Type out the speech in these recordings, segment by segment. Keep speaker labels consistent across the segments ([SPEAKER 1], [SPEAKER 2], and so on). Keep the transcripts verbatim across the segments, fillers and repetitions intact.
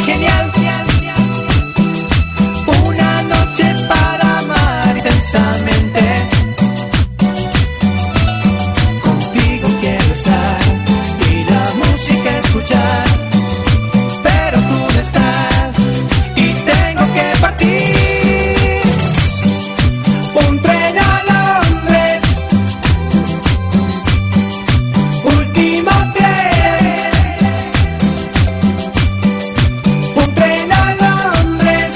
[SPEAKER 1] genial. Una noche para amar intensamente. Contigo quiero estar y la música escuchar. Pero tú no estás y tengo que partir. Un tren a Londres, último tren. Un tren a Londres,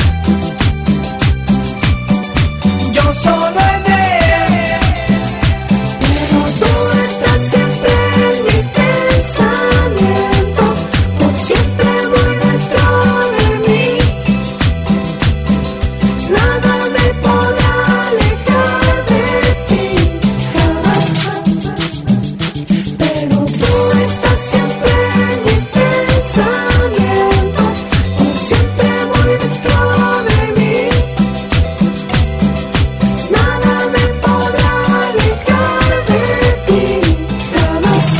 [SPEAKER 1] yo solo en él. Pero tú estás siempre en mis pensamientos, por siempre muy dentro de mí. Nada me podrá alejar de ti, jamás. Pero tú estás siempre en mis pensamientos, por siempre muy dentro de mí. Nada me podrá alejar de ti, jamás.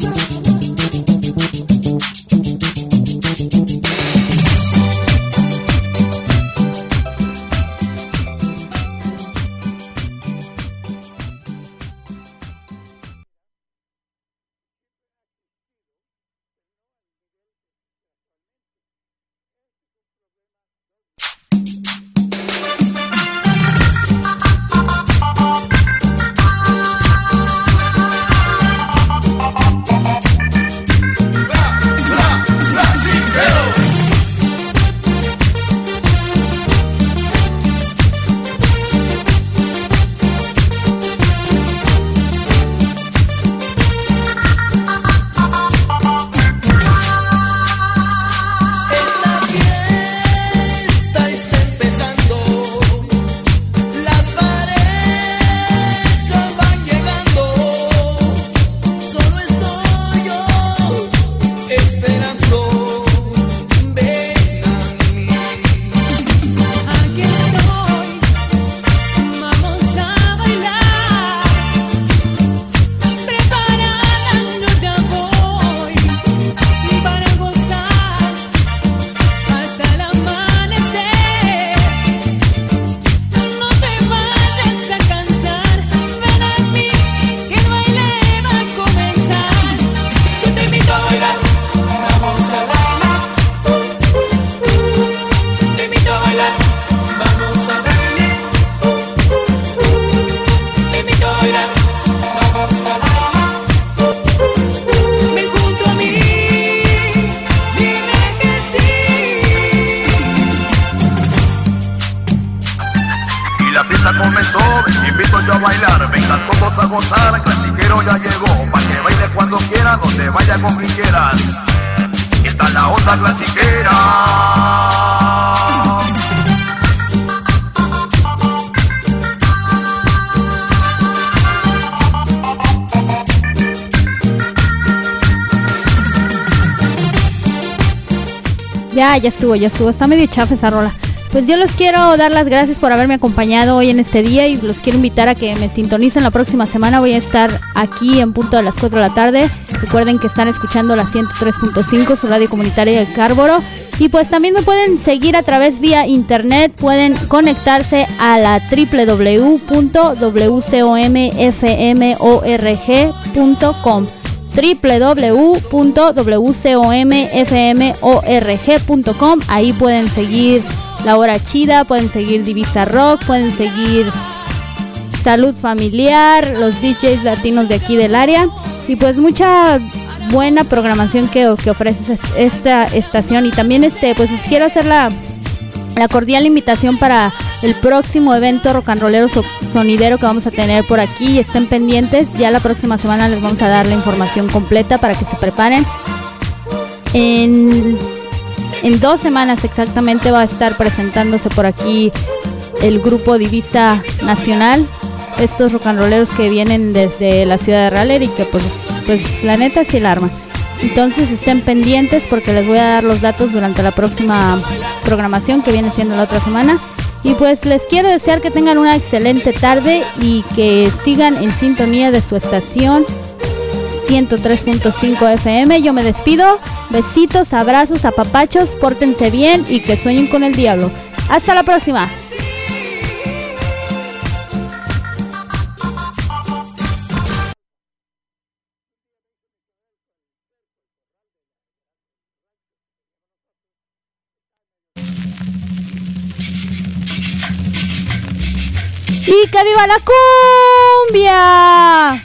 [SPEAKER 2] La fiesta está empezando, las parejas van llegando, solo estoy yo esperando, ven a mí.
[SPEAKER 3] Aquí estoy, vamos a bailar, preparada yo ya voy para gozar hasta el amanecer. No te vayas a cansar, ven a mí que el baile va a comenzar. Yo te invito a bailar, vamos a bailar. Te invito a bailar, vamos a bailar. Te invito a bailar, vamos a bailar. Ven junto a mí, dime que sí.
[SPEAKER 4] Y la fiesta comenzó, te invito yo a bailar, vengan todos a gozar, Clasiquero ya llegó, pa' que baile cuando quiera, donde vaya con quien quieras. Está la onda clasiquera.
[SPEAKER 5] Ya, ya estuvo, ya estuvo. Está medio chafa esa rola. Pues yo les quiero dar las gracias por haberme acompañado hoy en este día y los quiero invitar a que me sintonicen la próxima semana. Voy a estar aquí en punto de las cuatro de la tarde. Recuerden que están escuchando la ciento tres punto cinco, su radio comunitaria del Cárboro. Y pues también me pueden seguir a través vía internet. Pueden conectarse a la doble u doble u doble u punto w comorg punto com. doble u doble u doble u punto w comorg punto com. Ahí pueden seguir La Hora Chida, pueden seguir Divisa Rock, pueden seguir Salud Familiar, los D Js latinos de aquí del área y pues mucha buena programación que, que ofrece esta estación. Y también este pues les quiero hacer la, la cordial invitación para el próximo evento rock and rollero so, sonidero que vamos a tener por aquí. Estén pendientes, ya la próxima semana les vamos a dar la información completa para que se preparen. En, en dos semanas exactamente va a estar presentándose por aquí el grupo Divisa Nacional, estos rock and rolleros que vienen desde la ciudad de Raleigh y que pues, pues la neta sí la arma. Entonces estén pendientes porque les voy a dar los datos durante la próxima programación que viene siendo la otra semana. Y pues les quiero desear que tengan una excelente tarde y que sigan en sintonía de su estación ciento tres punto cinco F M. Yo me despido. Besitos, abrazos, apapachos, pórtense bien y que sueñen con el diablo. Hasta la próxima. ¡Y que viva la cumbia!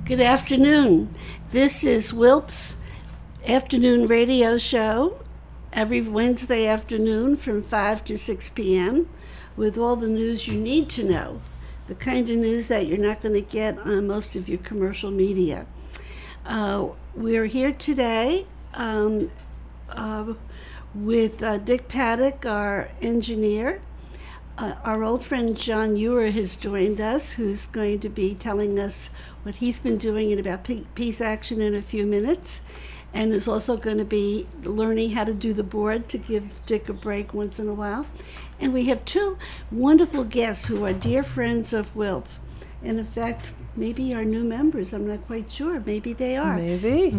[SPEAKER 6] Good afternoon. This is Wilp's afternoon radio show every Wednesday afternoon from five to six p.m. with all the news you need to know, the kind of news that you're not going to get on most of your commercial media. Uh, we're here today um, uh, with uh, Dick Paddock, our engineer. Uh, our old friend John Ewer has joined us, who's going to be telling us what he's been doing in about Pe- Peace Action in a few minutes, and is also going to be learning how to do the board to give Dick a break once in a while. And we have two wonderful guests who are dear friends of Wilp. And in fact, maybe our new members. I'm not quite sure. Maybe they are.
[SPEAKER 7] Maybe.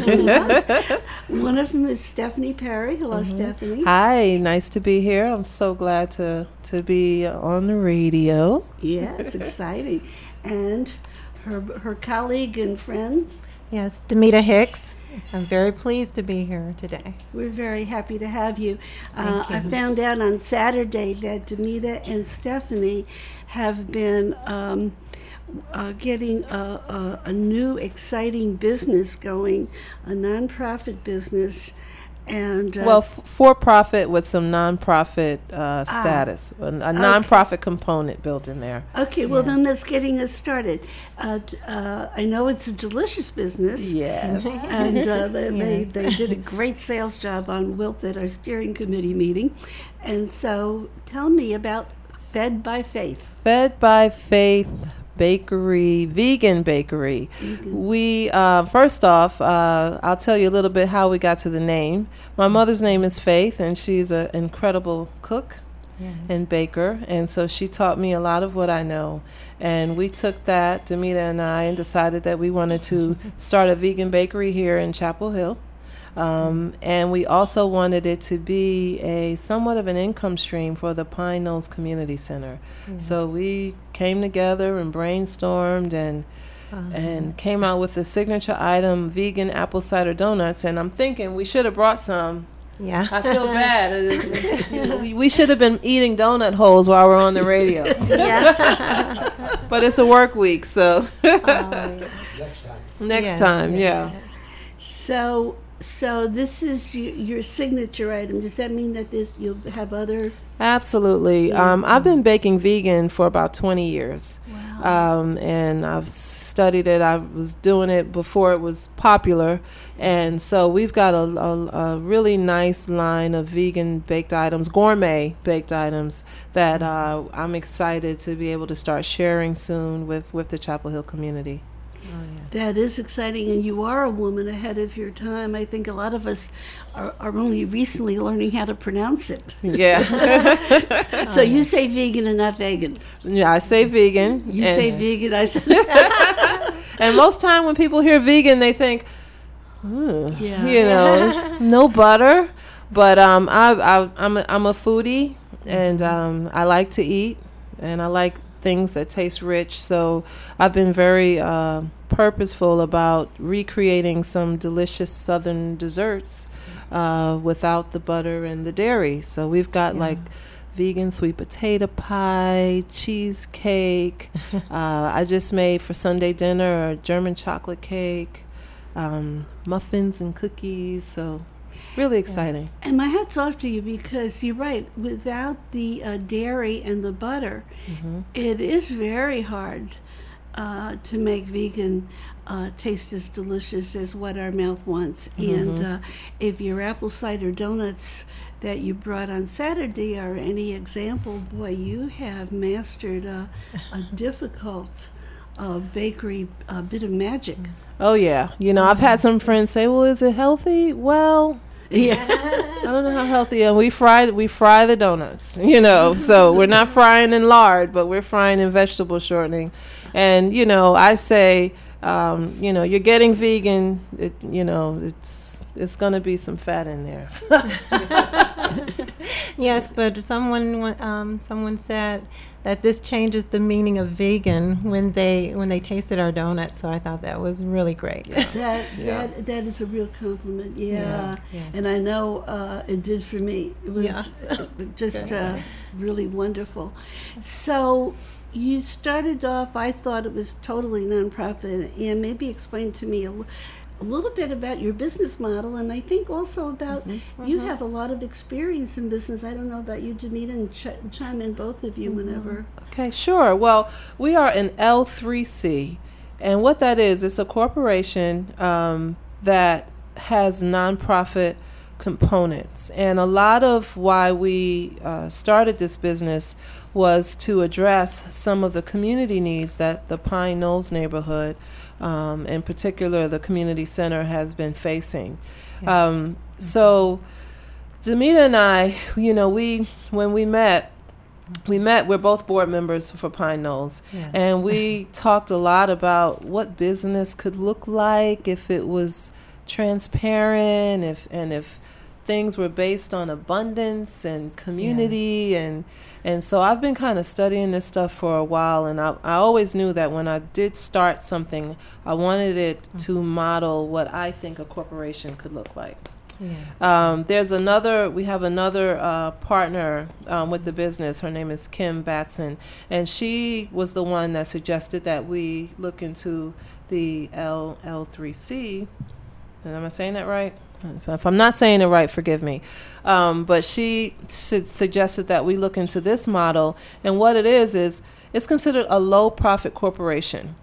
[SPEAKER 6] One of them is Stephanie Perry. Hello, Stephanie.
[SPEAKER 7] Hi, nice to be here. I'm so glad to, to be on the radio.
[SPEAKER 6] Yeah, it's exciting. And her her colleague and friend.
[SPEAKER 8] Yes, Demita Hicks. I'm very pleased to be here today.
[SPEAKER 6] We're very happy to have you. Uh,
[SPEAKER 8] Thank
[SPEAKER 6] I
[SPEAKER 8] you.
[SPEAKER 6] found out on Saturday that Demita and Stephanie have been um, uh, getting a, a, a new exciting business going, a nonprofit business. And uh,
[SPEAKER 7] Well, f- for profit with some nonprofit uh, status, a, a nonprofit component built in there.
[SPEAKER 6] okay, well then that's getting us started. Uh, t- uh, I know it's a delicious business.
[SPEAKER 7] Yes.
[SPEAKER 6] And uh, they, they, they did a great sales job on Wilp at our steering committee meeting. And so tell me about Fed by Faith.
[SPEAKER 7] Fed by Faith Bakery, vegan bakery. We, uh, first off, uh, I'll tell you a little bit how we got to the name. My mother's name is Faith, and she's an incredible cook and baker, and so she taught me a lot of what I know. And we took that, Demita and I, and decided that we wanted to start a vegan bakery here in Chapel Hill. Um, and we also wanted it to be a somewhat of an income stream for the Pine Knolls Community Center. So we came together and brainstormed and and came out with the signature item, vegan apple cider donuts. And I'm thinking we should have brought some.
[SPEAKER 8] Yeah.
[SPEAKER 7] I feel bad. It's- you know, we, we should have been eating donut holes while we're on the radio. But it's a work week, so next
[SPEAKER 8] Yes,
[SPEAKER 7] time,
[SPEAKER 8] yes,
[SPEAKER 7] yeah.
[SPEAKER 8] yes.
[SPEAKER 6] So, so this is y- your signature item. Does that mean that this you'll have other?
[SPEAKER 7] Absolutely. Um, I've been baking vegan for about twenty years. Um, and I've s- studied it. I was doing it before it was popular. And so we've got a, a, a really nice line of vegan baked items, gourmet baked items that uh, I'm excited to be able to start sharing soon with, with the Chapel Hill community.
[SPEAKER 6] That is exciting, and you are a woman ahead of your time. I think a lot of us are, are only recently learning how to pronounce it.
[SPEAKER 7] Yeah.
[SPEAKER 6] So you say vegan and not vegan.
[SPEAKER 7] Yeah, I say vegan.
[SPEAKER 6] You
[SPEAKER 7] and,
[SPEAKER 6] say vegan, I say
[SPEAKER 7] and most time when people hear vegan, they think, "Ugh,"
[SPEAKER 6] Yeah.
[SPEAKER 7] you know, it's no butter. But um, I, I, I'm, a, I'm a foodie, and um, I like to eat, and I like things that taste rich. So I've been very uh, purposeful about recreating some delicious Southern desserts uh, without the butter and the dairy. So we've got like vegan sweet potato pie, cheesecake. uh, I just made for Sunday dinner a German chocolate cake, um, muffins and cookies. So really exciting.
[SPEAKER 6] And my hat's off to you, because you're right. Without the uh, dairy and the butter, it is very hard uh, to make vegan uh, taste as delicious as what our mouth wants. And uh, if your apple cider donuts that you brought on Saturday are any example, boy, you have mastered a, a difficult uh, bakery uh, bit of magic.
[SPEAKER 7] Oh yeah, you know, I've had some friends say, "Well, is it healthy?" Well,
[SPEAKER 6] Yeah.
[SPEAKER 7] I don't know how healthy. And we fry we fry the donuts, you know. So we're not frying in lard, but we're frying in vegetable shortening. And you know, I say, um, you know, you're getting vegan. It, you know, it's it's gonna be some fat in there.
[SPEAKER 8] Yes, but someone wa- um, someone said that this changes the meaning of vegan when they when they tasted our donuts. So I thought that was really great.
[SPEAKER 6] That,
[SPEAKER 7] Yeah.
[SPEAKER 6] that that is a real compliment, yeah.
[SPEAKER 8] Yeah, yeah.
[SPEAKER 6] And I know uh, it did for me. It was
[SPEAKER 8] Yeah.
[SPEAKER 6] uh, just uh, really wonderful. So, you started off, I thought it was totally nonprofit, and maybe explain to me a, l- a little bit about your business model, and I think also about you have a lot of experience in business. I don't know about you, Demita, and ch- chime in both of you whenever.
[SPEAKER 7] Okay, sure. Well, we are an L three C, and what that is, it's a corporation um, that has nonprofit components. And a lot of why we uh, started this business was to address some of the community needs that the Pine Knolls neighborhood, um, in particular the community center, has been facing. Um, so Demita and I, you know, we when we met, we met, we're both board members for Pine Knolls,
[SPEAKER 8] Yeah.
[SPEAKER 7] and we talked a lot about what business could look like if it was transparent, if and if things were based on abundance and community, and and so I've been kind of studying this stuff for a while, and I, I always knew that when I did start something, I wanted it to model what I think a corporation could look like.
[SPEAKER 8] Yes.
[SPEAKER 7] Um, there's another, we have another uh, partner um, with the business. Her name is Kim Batson, and she was the one that suggested that we look into the L L3C. And am I saying that right? If, if I'm not saying it right, forgive me. Um, but she su- suggested that we look into this model, and what it is is it's considered a low profit corporation.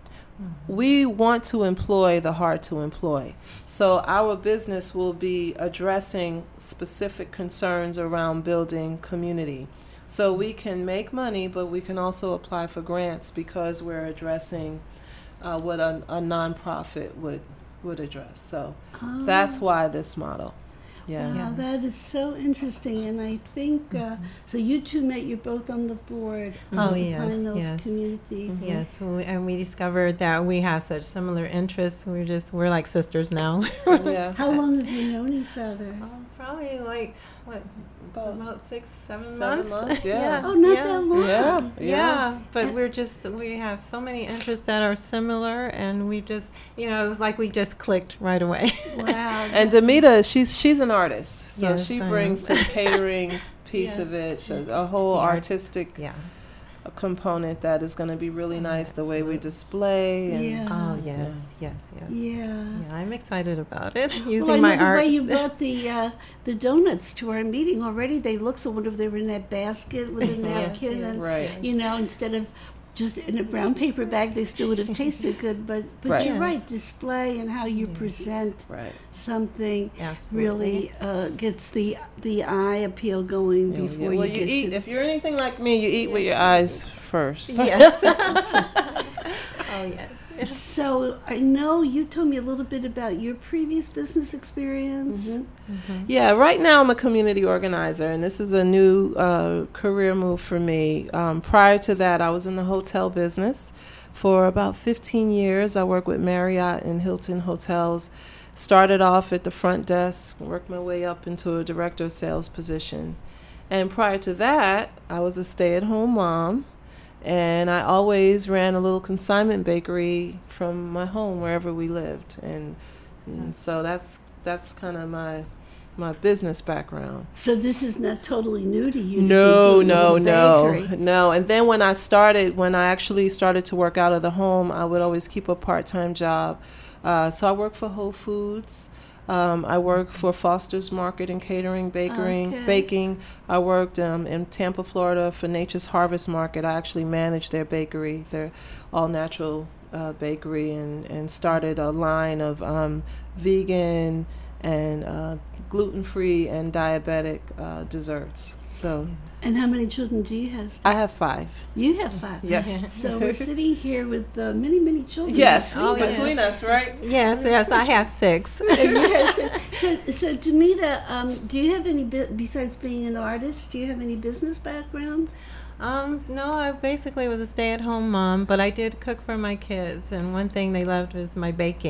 [SPEAKER 7] We want to employ the hard to employ. So our business will be addressing specific concerns around building community. So we can make money, but we can also apply for grants because we're addressing uh, what a, a nonprofit would would address. So that's why this model. Yeah.
[SPEAKER 6] Wow, that is so interesting, and I think uh, so. You two met. You're both on the board
[SPEAKER 8] Oh,
[SPEAKER 6] of the
[SPEAKER 8] yes,
[SPEAKER 6] Pine Knolls
[SPEAKER 8] yes.
[SPEAKER 6] community.
[SPEAKER 8] Yes, we, and we discovered that we have such similar interests. We're just we're like sisters now.
[SPEAKER 7] Yeah.
[SPEAKER 6] How long have you known each other?
[SPEAKER 8] Um, probably like what
[SPEAKER 7] About
[SPEAKER 8] about six, seven,
[SPEAKER 7] seven
[SPEAKER 8] months.
[SPEAKER 7] months, yeah.
[SPEAKER 6] Oh, not
[SPEAKER 8] yeah.
[SPEAKER 6] that long.
[SPEAKER 7] Yeah.
[SPEAKER 8] Yeah, but we're just we have so many interests that are similar, and we just you know it was like we just clicked right away.
[SPEAKER 6] Wow.
[SPEAKER 7] And Demita, she's she's an artist, so
[SPEAKER 8] Yes,
[SPEAKER 7] she
[SPEAKER 8] I
[SPEAKER 7] brings
[SPEAKER 8] am.
[SPEAKER 7] to the catering piece of it so a whole
[SPEAKER 8] The art-
[SPEAKER 7] artistic
[SPEAKER 8] yeah.
[SPEAKER 7] component that is going to be really nice. The way we display and
[SPEAKER 6] Yeah.
[SPEAKER 8] Oh yes, yes, yes.
[SPEAKER 6] Yeah.
[SPEAKER 8] Yeah, I'm excited about it.
[SPEAKER 6] Well,
[SPEAKER 8] Using
[SPEAKER 6] I know
[SPEAKER 8] my
[SPEAKER 6] the
[SPEAKER 8] art.
[SPEAKER 6] way you brought the uh, the donuts to our meeting already. They look so wonderful. They were in that basket with a napkin, and
[SPEAKER 7] Right.
[SPEAKER 6] you know, instead of just in a brown paper bag, they still would have tasted good. But but
[SPEAKER 7] Right.
[SPEAKER 6] you're
[SPEAKER 8] Yes.
[SPEAKER 6] right. Display and how you present
[SPEAKER 7] right.
[SPEAKER 6] something
[SPEAKER 8] Absolutely.
[SPEAKER 6] really uh, gets the the eye appeal going
[SPEAKER 7] Yeah,
[SPEAKER 6] before
[SPEAKER 7] well,
[SPEAKER 6] you
[SPEAKER 7] you
[SPEAKER 6] get
[SPEAKER 7] eat.
[SPEAKER 6] to.
[SPEAKER 7] If you're anything like me, you eat with your eyes first.
[SPEAKER 8] Yes. Oh yes.
[SPEAKER 6] So I know you told me a little bit about your previous business experience.
[SPEAKER 7] Yeah, right now I'm a community organizer, and this is a new uh, career move for me. Um, prior to that, I was in the hotel business for about fifteen years. I worked with Marriott and Hilton hotels. Started off at the front desk, worked my way up into a director of sales position. And prior to that, I was a stay-at-home mom, and I always ran a little consignment bakery from my home wherever we lived. And, and so that's that's kind of my my business background.
[SPEAKER 6] So this is not totally new to you. to be
[SPEAKER 7] No,
[SPEAKER 6] doing a
[SPEAKER 7] no,
[SPEAKER 6] little
[SPEAKER 7] no,
[SPEAKER 6] bakery.
[SPEAKER 7] no. And then when I started, when I actually started to work out of the home, I would always keep a part-time job. Uh, so I work for Whole Foods. Um, I work for Foster's Market and Catering, Bakering,
[SPEAKER 6] Okay.
[SPEAKER 7] Baking. I worked um, in Tampa, Florida for Nature's Harvest Market. I actually managed their bakery, their all-natural uh, bakery, and, and started a line of um, vegan and uh, gluten-free and diabetic uh, desserts. So
[SPEAKER 6] And how many children do you have?
[SPEAKER 7] I have five.
[SPEAKER 6] You have five.
[SPEAKER 7] Yes.
[SPEAKER 6] So we're sitting here with uh, many, many children.
[SPEAKER 7] Yes,
[SPEAKER 8] Oh, yes.
[SPEAKER 7] between us, right?
[SPEAKER 8] Yes, yes, I have six.
[SPEAKER 6] Yes. So, so, so Demita, um, do you have any, bu- besides being an artist, do you have any business background?
[SPEAKER 8] Um, no, I basically was a stay-at-home mom, but I did cook for my kids, and one thing they loved was my baking.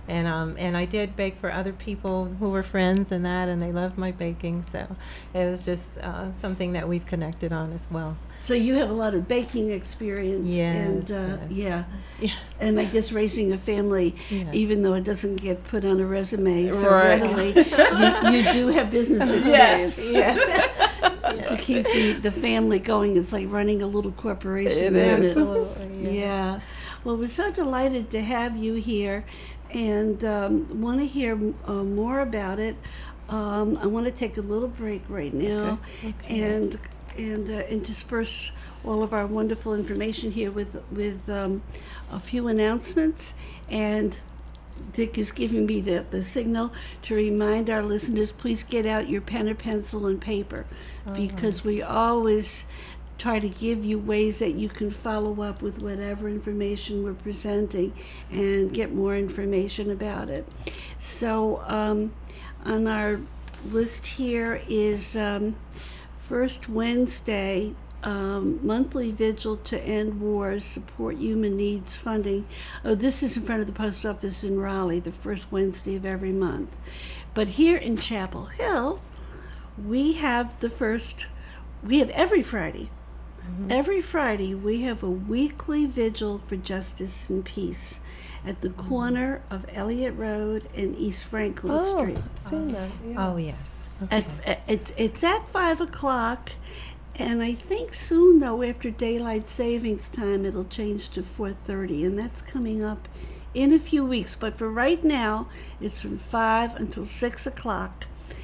[SPEAKER 8] And um, and I did bake for other people who were friends and that, and they loved my baking. So it was just uh, something that we've connected on as well.
[SPEAKER 6] So you have a lot of baking experience.
[SPEAKER 8] Yes,
[SPEAKER 6] And uh,
[SPEAKER 8] yes.
[SPEAKER 6] yeah.
[SPEAKER 8] Yes.
[SPEAKER 6] And I guess raising a family,
[SPEAKER 8] Yes.
[SPEAKER 6] even though it doesn't get put on a resume so
[SPEAKER 7] Right.
[SPEAKER 6] readily, you, you do have business experience.
[SPEAKER 7] Yes.
[SPEAKER 6] To keep the, the family going, it's like running a little corporation.
[SPEAKER 7] It
[SPEAKER 6] isn't
[SPEAKER 7] is.
[SPEAKER 6] it?
[SPEAKER 8] Absolutely.
[SPEAKER 6] Yeah. Well, we're so delighted to have you here and um, want to hear uh, more about it. Um, I want to take a little break right now and and uh, intersperse all of our wonderful information here with with um, a few announcements. And Dick is giving me the, the signal to remind our listeners, please get out your pen or pencil and paper, because we always try to give you ways that you can follow up with whatever information we're presenting and get more information about it. So um, on our list here is um, first Wednesday, um, monthly vigil to end wars, support human needs funding. Oh, this is in front of the post office in Raleigh, the first Wednesday of every month. But here in Chapel Hill, we have the first, we have every Friday. Every Friday, we have a weekly vigil for justice and peace at the corner of Elliott Road and East Franklin
[SPEAKER 7] Oh,
[SPEAKER 6] Street.
[SPEAKER 7] I've seen that.
[SPEAKER 8] Oh yes. Okay.
[SPEAKER 6] At, it's, it's at five o'clock, and I think soon, though, after daylight savings time, it'll change to four thirty, and that's coming up in a few weeks. But for right now, it's from five until six o'clock.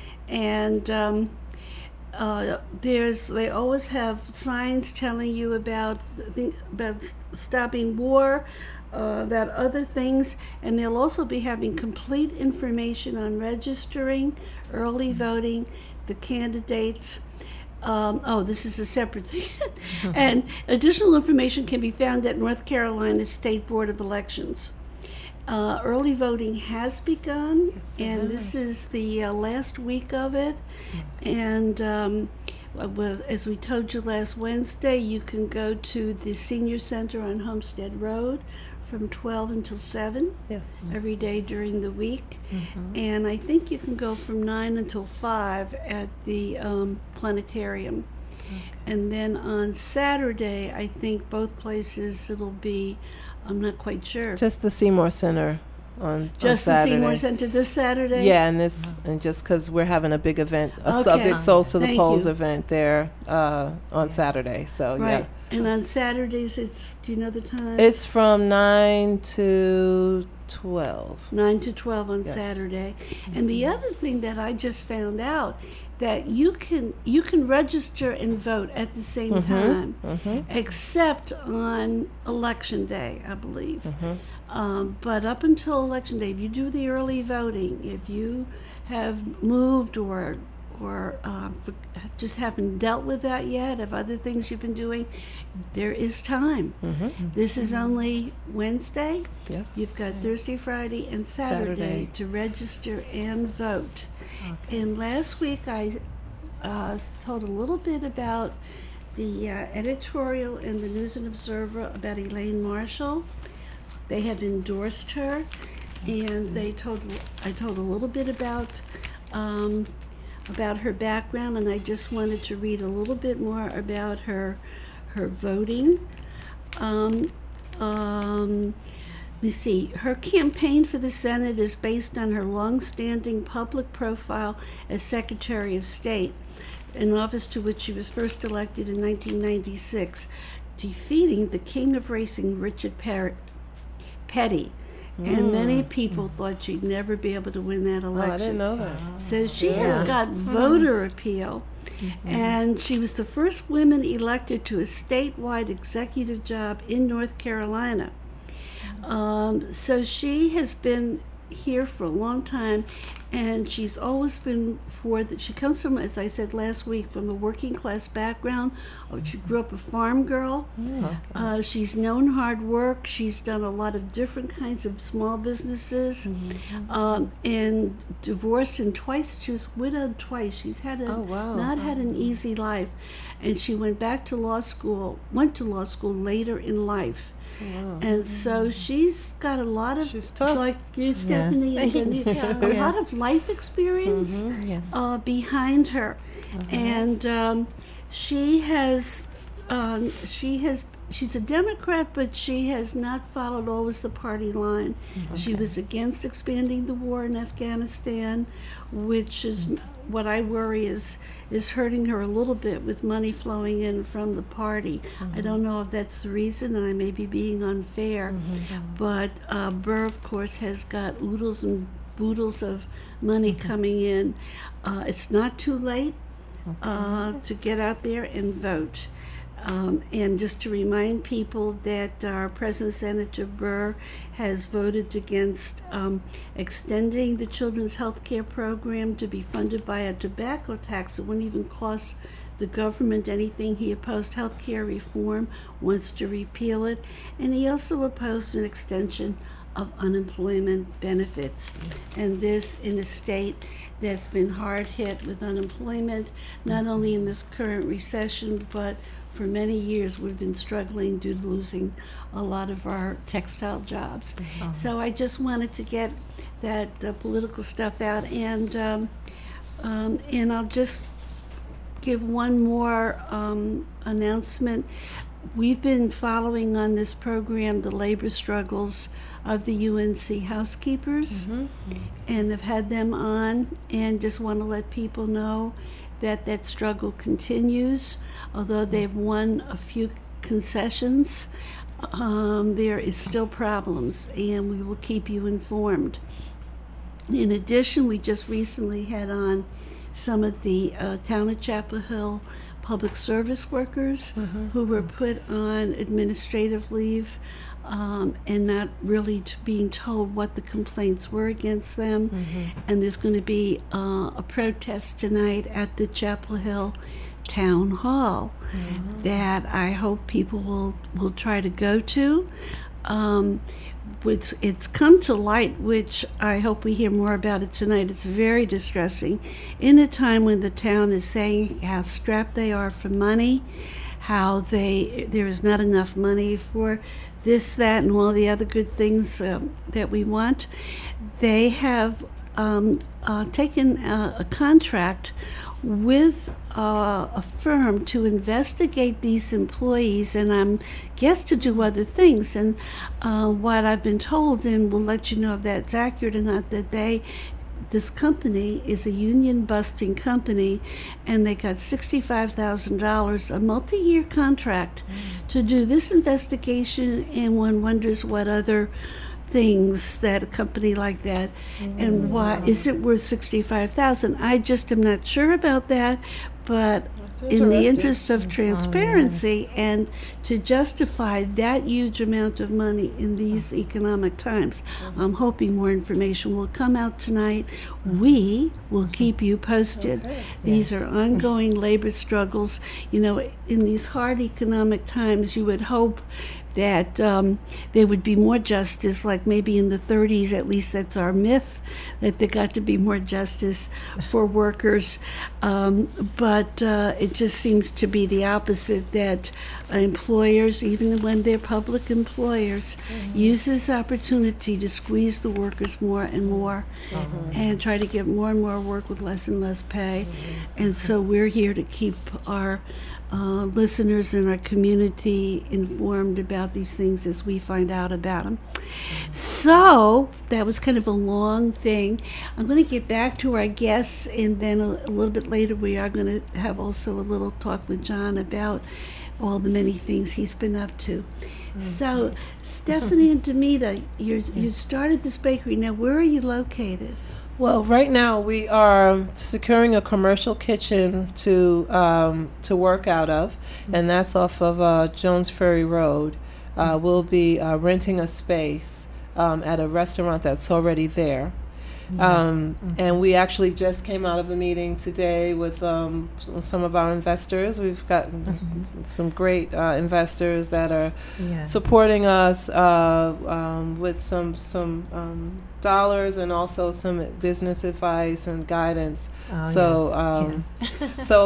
[SPEAKER 6] And um, uh, there's they always have signs telling you about the- about s- stopping war, uh, about other things, and they'll also be having complete information on registering, early voting, the candidates. Um, oh, this is a separate thing. And additional information can be found at North Carolina State Board of Elections. Uh, early voting has begun, and this is the uh, last week of it. And um, well, as we told you last Wednesday, you can go to the Senior Center on Homestead Road from twelve until seven
[SPEAKER 7] Yes.
[SPEAKER 6] every day during the week. And I think you can go from nine until five at the um, planetarium. And then on Saturday, I think both places it'll be, I'm not quite sure.
[SPEAKER 7] Just the Seymour Center on,
[SPEAKER 6] Just
[SPEAKER 7] on
[SPEAKER 6] the
[SPEAKER 7] Saturday.
[SPEAKER 6] Seymour Center this Saturday?
[SPEAKER 7] Yeah, and this and just because we're having a big event, a, s- a
[SPEAKER 6] Okay.
[SPEAKER 7] big Souls to the
[SPEAKER 6] Thank
[SPEAKER 7] Polls
[SPEAKER 6] you.
[SPEAKER 7] event there uh, on Saturday. So
[SPEAKER 6] Right.
[SPEAKER 7] yeah,
[SPEAKER 6] And on Saturdays, it's, do you know the times?
[SPEAKER 7] it's from nine to twelve.
[SPEAKER 6] nine to twelve on
[SPEAKER 7] Yes.
[SPEAKER 6] Saturday. And the other thing that I just found out, that you can you can register and vote at the same time, except on election day, I believe. Um, but up until election day, if you do the early voting, if you have moved or or um, for, just haven't dealt with that yet, of other things you've been doing, there is time. This is only Wednesday.
[SPEAKER 7] Yes.
[SPEAKER 6] You've got Thursday, Friday, and Saturday,
[SPEAKER 7] Saturday.
[SPEAKER 6] to register and vote. And last week I uh, told a little bit about the uh, editorial in the News and Observer about Elaine Marshall. They have endorsed her, and they told I told a little bit about um, about her background, and I just wanted to read a little bit more about her her voting. Um, um, let me see. Her campaign for the Senate is based on her long-standing public profile as Secretary of State, an office to which she was first elected in nineteen ninety-six, defeating the king of racing, Richard Per- Petty. And many people thought she'd never be able to win that
[SPEAKER 7] Oh,
[SPEAKER 6] election.
[SPEAKER 7] I didn't know that.
[SPEAKER 6] So she has got voter appeal, and she was the first woman elected to a statewide executive job in North Carolina. Um, so she has been here for a long time, and she's always been for that. She comes from, as I said last week, from a working class background. Oh, she grew up a farm girl. Uh, she's known hard work. She's done a lot of different kinds of small businesses, um, and divorced and twice. She was widowed twice. She's had a
[SPEAKER 7] Oh, wow.
[SPEAKER 6] not had an easy life, and she went back to law school. Went to law school later in life. And so she's got a lot of,
[SPEAKER 7] She's tough.
[SPEAKER 6] like you, Stephanie, and Denise, a lot of life experience
[SPEAKER 8] Yeah.
[SPEAKER 6] uh, behind her, and um, she has, um, she has, she's a Democrat, but she has not followed always the party line. She was against expanding the war in Afghanistan, which is what I worry is is hurting her a little bit with money flowing in from the party. I don't know if that's the reason, and I may be being unfair, but uh, Burr, of course, has got oodles and boodles of money coming in. Uh, it's not too late uh, to get out there and vote. Um, and just to remind people that our President Senator Burr has voted against um, extending the children's health care program to be funded by a tobacco tax. It wouldn't even cost the government anything. He opposed health care reform, wants to repeal it, and he also opposed an extension of unemployment benefits. And this in a state that's been hard hit with unemployment, not only in this current recession, but for many years we've been struggling due to losing a lot of our textile jobs. So I just wanted to get that uh, political stuff out, and um, um, and I'll just give one more um, announcement. We've been following on this program the labor struggles of the U N C housekeepers, and have had them on, and just want to let people know that that struggle continues. Although they've won a few concessions, um, there is still problems, and we will keep you informed. In addition, we just recently had on some of the uh, town of Chapel Hill public service workers who were put on administrative leave um, and not really t- being told what the complaints were against them. And there's going to be uh, a protest tonight at the Chapel Hill Town Hall that I hope people will, will try to go to. Um, it's, it's come to light, which I hope we hear more about it tonight. It's very distressing in a time when the town is saying how strapped they are for money, how they there is not enough money for this, that, and all the other good things um, that we want. They have um, uh, taken a, a contract with uh, a firm to investigate these employees, and I'm guessed to do other things. And uh, what I've been told, and we'll let you know if that's accurate or not, that they this company is a union busting company, and they got sixty-five thousand dollars, a multi-year contract to do this investigation, and one wonders what other things that a company like that, and why is it worth sixty-five thousand? I just am not sure about that, but in the interest of transparency and to justify that huge amount of money in these economic times, I'm hoping more information will come out tonight. We will keep you posted. These are ongoing labor struggles. You know, in these hard economic times, you would hope that um, there would be more justice, like maybe in the thirties, at least that's our myth, that there got to be more justice for workers. Um, but uh, it just seems to be the opposite, that employers, even when they're public employers, use this opportunity to squeeze the workers more and more and try to get more and more work with less and less pay. And so we're here to keep our Uh, listeners in our community informed about these things as we find out about them. So that was kind of a long thing. I'm going to get back to our guests, and then a, a little bit later we are going to have also a little talk with John about all the many things he's been up to. So Stephanie and Demita, you you started this bakery. Now, where are you located?
[SPEAKER 7] Well, right now we are securing a commercial kitchen to um, to work out of, and that's off of uh, Jones Ferry Road. Uh, we'll be uh, renting a space um, at a restaurant that's already there. Um, and we actually just came out of a meeting today with um, s- some of our investors. We've got s- some great uh, investors that are
[SPEAKER 8] Yeah.
[SPEAKER 7] supporting us uh, um, with some some um, dollars and also some business advice and guidance.
[SPEAKER 8] Oh,
[SPEAKER 7] so
[SPEAKER 8] yes,
[SPEAKER 7] um,
[SPEAKER 8] yes.
[SPEAKER 7] so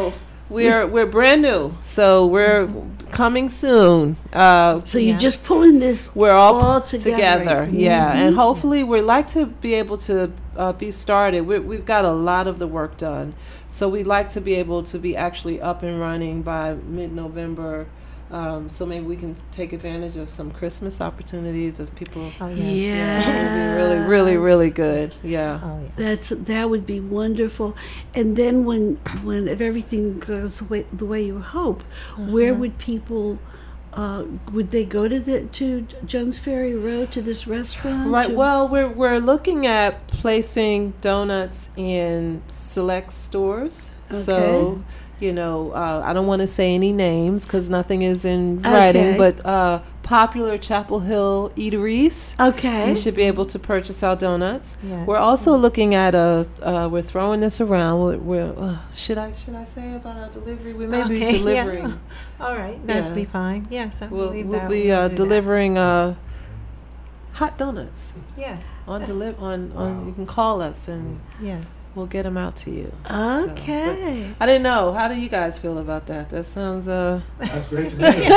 [SPEAKER 7] We're we're brand new, so we're coming soon. Uh,
[SPEAKER 6] So you're
[SPEAKER 8] Yeah.
[SPEAKER 6] just pulling this
[SPEAKER 7] we're all,
[SPEAKER 6] all
[SPEAKER 7] together,
[SPEAKER 6] together.
[SPEAKER 7] yeah, and hopefully we'd like to be able to uh, be started. we we've got a lot of the work done, so we'd like to be able to be actually up and running by mid-November. Um, so maybe we can take advantage of some Christmas opportunities of people.
[SPEAKER 8] Oh, yes.
[SPEAKER 6] Yeah.
[SPEAKER 7] It would be really, really, really good. Yeah.
[SPEAKER 8] Oh, yeah.
[SPEAKER 6] That's that would be wonderful. And then when when if everything goes the way, the way you hope, where would people uh, would they go to the to Jones Ferry Road to this restaurant?
[SPEAKER 7] Right.
[SPEAKER 6] to-
[SPEAKER 7] Well, we're we're looking at placing donuts in select stores. So,
[SPEAKER 6] Okay.
[SPEAKER 7] you know, uh, I don't want to say any names because nothing is in writing,
[SPEAKER 6] Okay.
[SPEAKER 7] but uh, popular Chapel Hill eateries.
[SPEAKER 6] okay.
[SPEAKER 7] You should be able to purchase our donuts.
[SPEAKER 8] Yes.
[SPEAKER 7] We're also looking at a. Uh, we're throwing this around. We're, we're uh, should I should I say about our delivery? We may be
[SPEAKER 8] Okay, yeah.
[SPEAKER 7] delivering.
[SPEAKER 8] All right, that'd
[SPEAKER 7] Yeah.
[SPEAKER 8] be fine. Yes, I
[SPEAKER 7] We'll,
[SPEAKER 8] believe
[SPEAKER 7] we'll
[SPEAKER 8] that.
[SPEAKER 7] be
[SPEAKER 8] we will
[SPEAKER 7] uh,
[SPEAKER 8] do that.
[SPEAKER 7] delivering uh, hot donuts
[SPEAKER 8] Yes,
[SPEAKER 7] on deli- on on. You can call us and
[SPEAKER 8] yes.
[SPEAKER 7] we'll get them out to you. So, but
[SPEAKER 6] Okay.
[SPEAKER 7] I didn't know. How do you guys feel about that? That sounds uh.
[SPEAKER 9] That's great to me.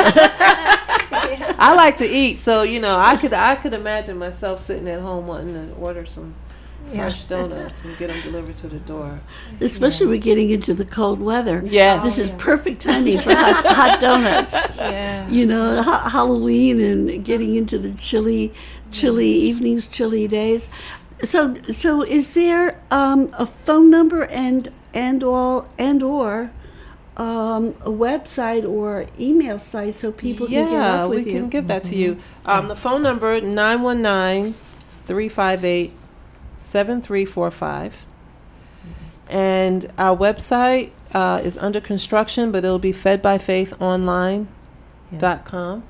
[SPEAKER 7] I like to eat, so you know, I could I could imagine myself sitting at home wanting to order some fresh donuts and get them delivered to the door.
[SPEAKER 6] Especially we're getting into the cold weather.
[SPEAKER 7] Yes.
[SPEAKER 6] This is perfect timing for hot, hot donuts.
[SPEAKER 8] Yeah.
[SPEAKER 6] You know, ha- Halloween and getting into the chilly, chilly evenings, chilly days. So, so is there um, a phone number and and all and or um, a website or email site so people can get
[SPEAKER 7] Yeah,
[SPEAKER 6] up with
[SPEAKER 7] we
[SPEAKER 6] you?
[SPEAKER 7] can give that to you. Um, the phone number nine one nine, three five eight, seven three four five, and our website uh, is under construction, but it'll be fed by faith online dot com.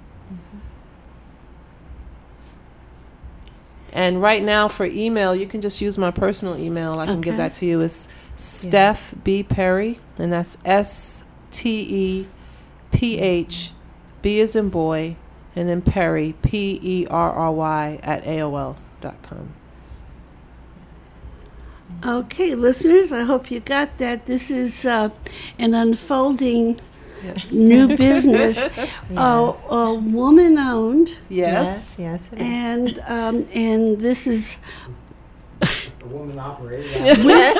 [SPEAKER 7] And right now for email, you can just use my personal email. I can give
[SPEAKER 6] Okay.
[SPEAKER 7] that to you. It's Steph B. Perry, and that's S T E P H, B as in boy, and then Perry, P E R R Y, at A O L dot com.
[SPEAKER 6] Okay, listeners, I hope you got that. This is uh, an unfolding
[SPEAKER 8] Yes.
[SPEAKER 6] new business, uh, uh, woman-owned,
[SPEAKER 7] Yes.
[SPEAKER 8] Yes, yes, it is.
[SPEAKER 6] and um, and this is
[SPEAKER 9] A woman operated.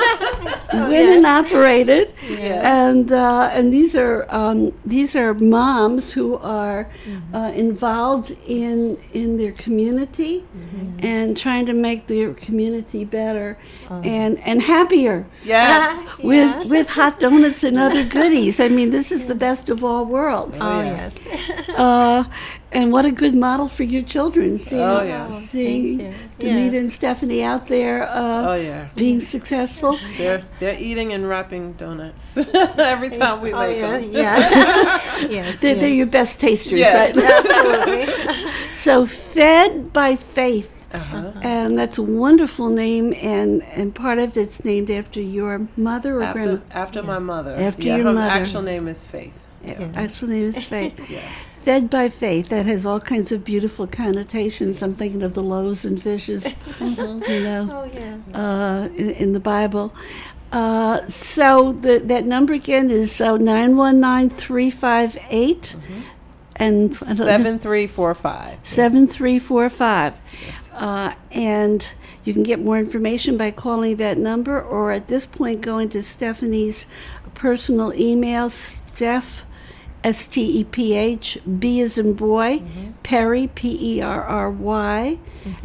[SPEAKER 6] women operated,
[SPEAKER 8] Yes.
[SPEAKER 6] and uh, and these are um, these are moms who are uh, involved in in their community and trying to make their community better and and happier.
[SPEAKER 7] Yes.
[SPEAKER 6] With with hot donuts and other goodies. I mean, this is the best of all worlds.
[SPEAKER 8] Oh,
[SPEAKER 7] yes.
[SPEAKER 8] yes.
[SPEAKER 6] Uh, and what a good model for your children. Seeing,
[SPEAKER 7] Oh, yeah.
[SPEAKER 6] seeing
[SPEAKER 8] Thank you.
[SPEAKER 6] Danita
[SPEAKER 8] Yes.
[SPEAKER 6] and Stephanie out there uh,
[SPEAKER 7] Oh, yeah.
[SPEAKER 6] being successful.
[SPEAKER 7] They're they're eating and wrapping donuts every time we
[SPEAKER 8] Oh,
[SPEAKER 7] make
[SPEAKER 8] yeah,
[SPEAKER 7] them.
[SPEAKER 8] yeah. Yes,
[SPEAKER 6] They're, they're
[SPEAKER 8] yes.
[SPEAKER 6] your best tasters,
[SPEAKER 7] Yes.
[SPEAKER 6] right?
[SPEAKER 8] Absolutely.
[SPEAKER 6] So, Fed by Faith.
[SPEAKER 7] Uh-huh.
[SPEAKER 6] And that's a wonderful name, and, and part of it's named after your mother or
[SPEAKER 7] After
[SPEAKER 6] grandma.
[SPEAKER 7] after my mother.
[SPEAKER 6] After
[SPEAKER 7] yeah,
[SPEAKER 6] your
[SPEAKER 7] her
[SPEAKER 6] mother.
[SPEAKER 7] actual name is Faith. Yeah.
[SPEAKER 6] Actual name is Faith.
[SPEAKER 7] Yeah.
[SPEAKER 6] Fed by Faith. That has all kinds of beautiful connotations. I'm thinking of the loaves and fishes, you know,
[SPEAKER 8] Oh, yeah.
[SPEAKER 6] uh, in, in the Bible. Uh, so the, that number again is uh, nine one nine, three five eight and I don't know-
[SPEAKER 7] Seven three four five.
[SPEAKER 6] seven three four five.
[SPEAKER 7] Yes.
[SPEAKER 6] Uh, and you can get more information by calling that number or at this point going to Stephanie's personal email, Steph, S T E P H, B as in boy, Perry, P E R R Y,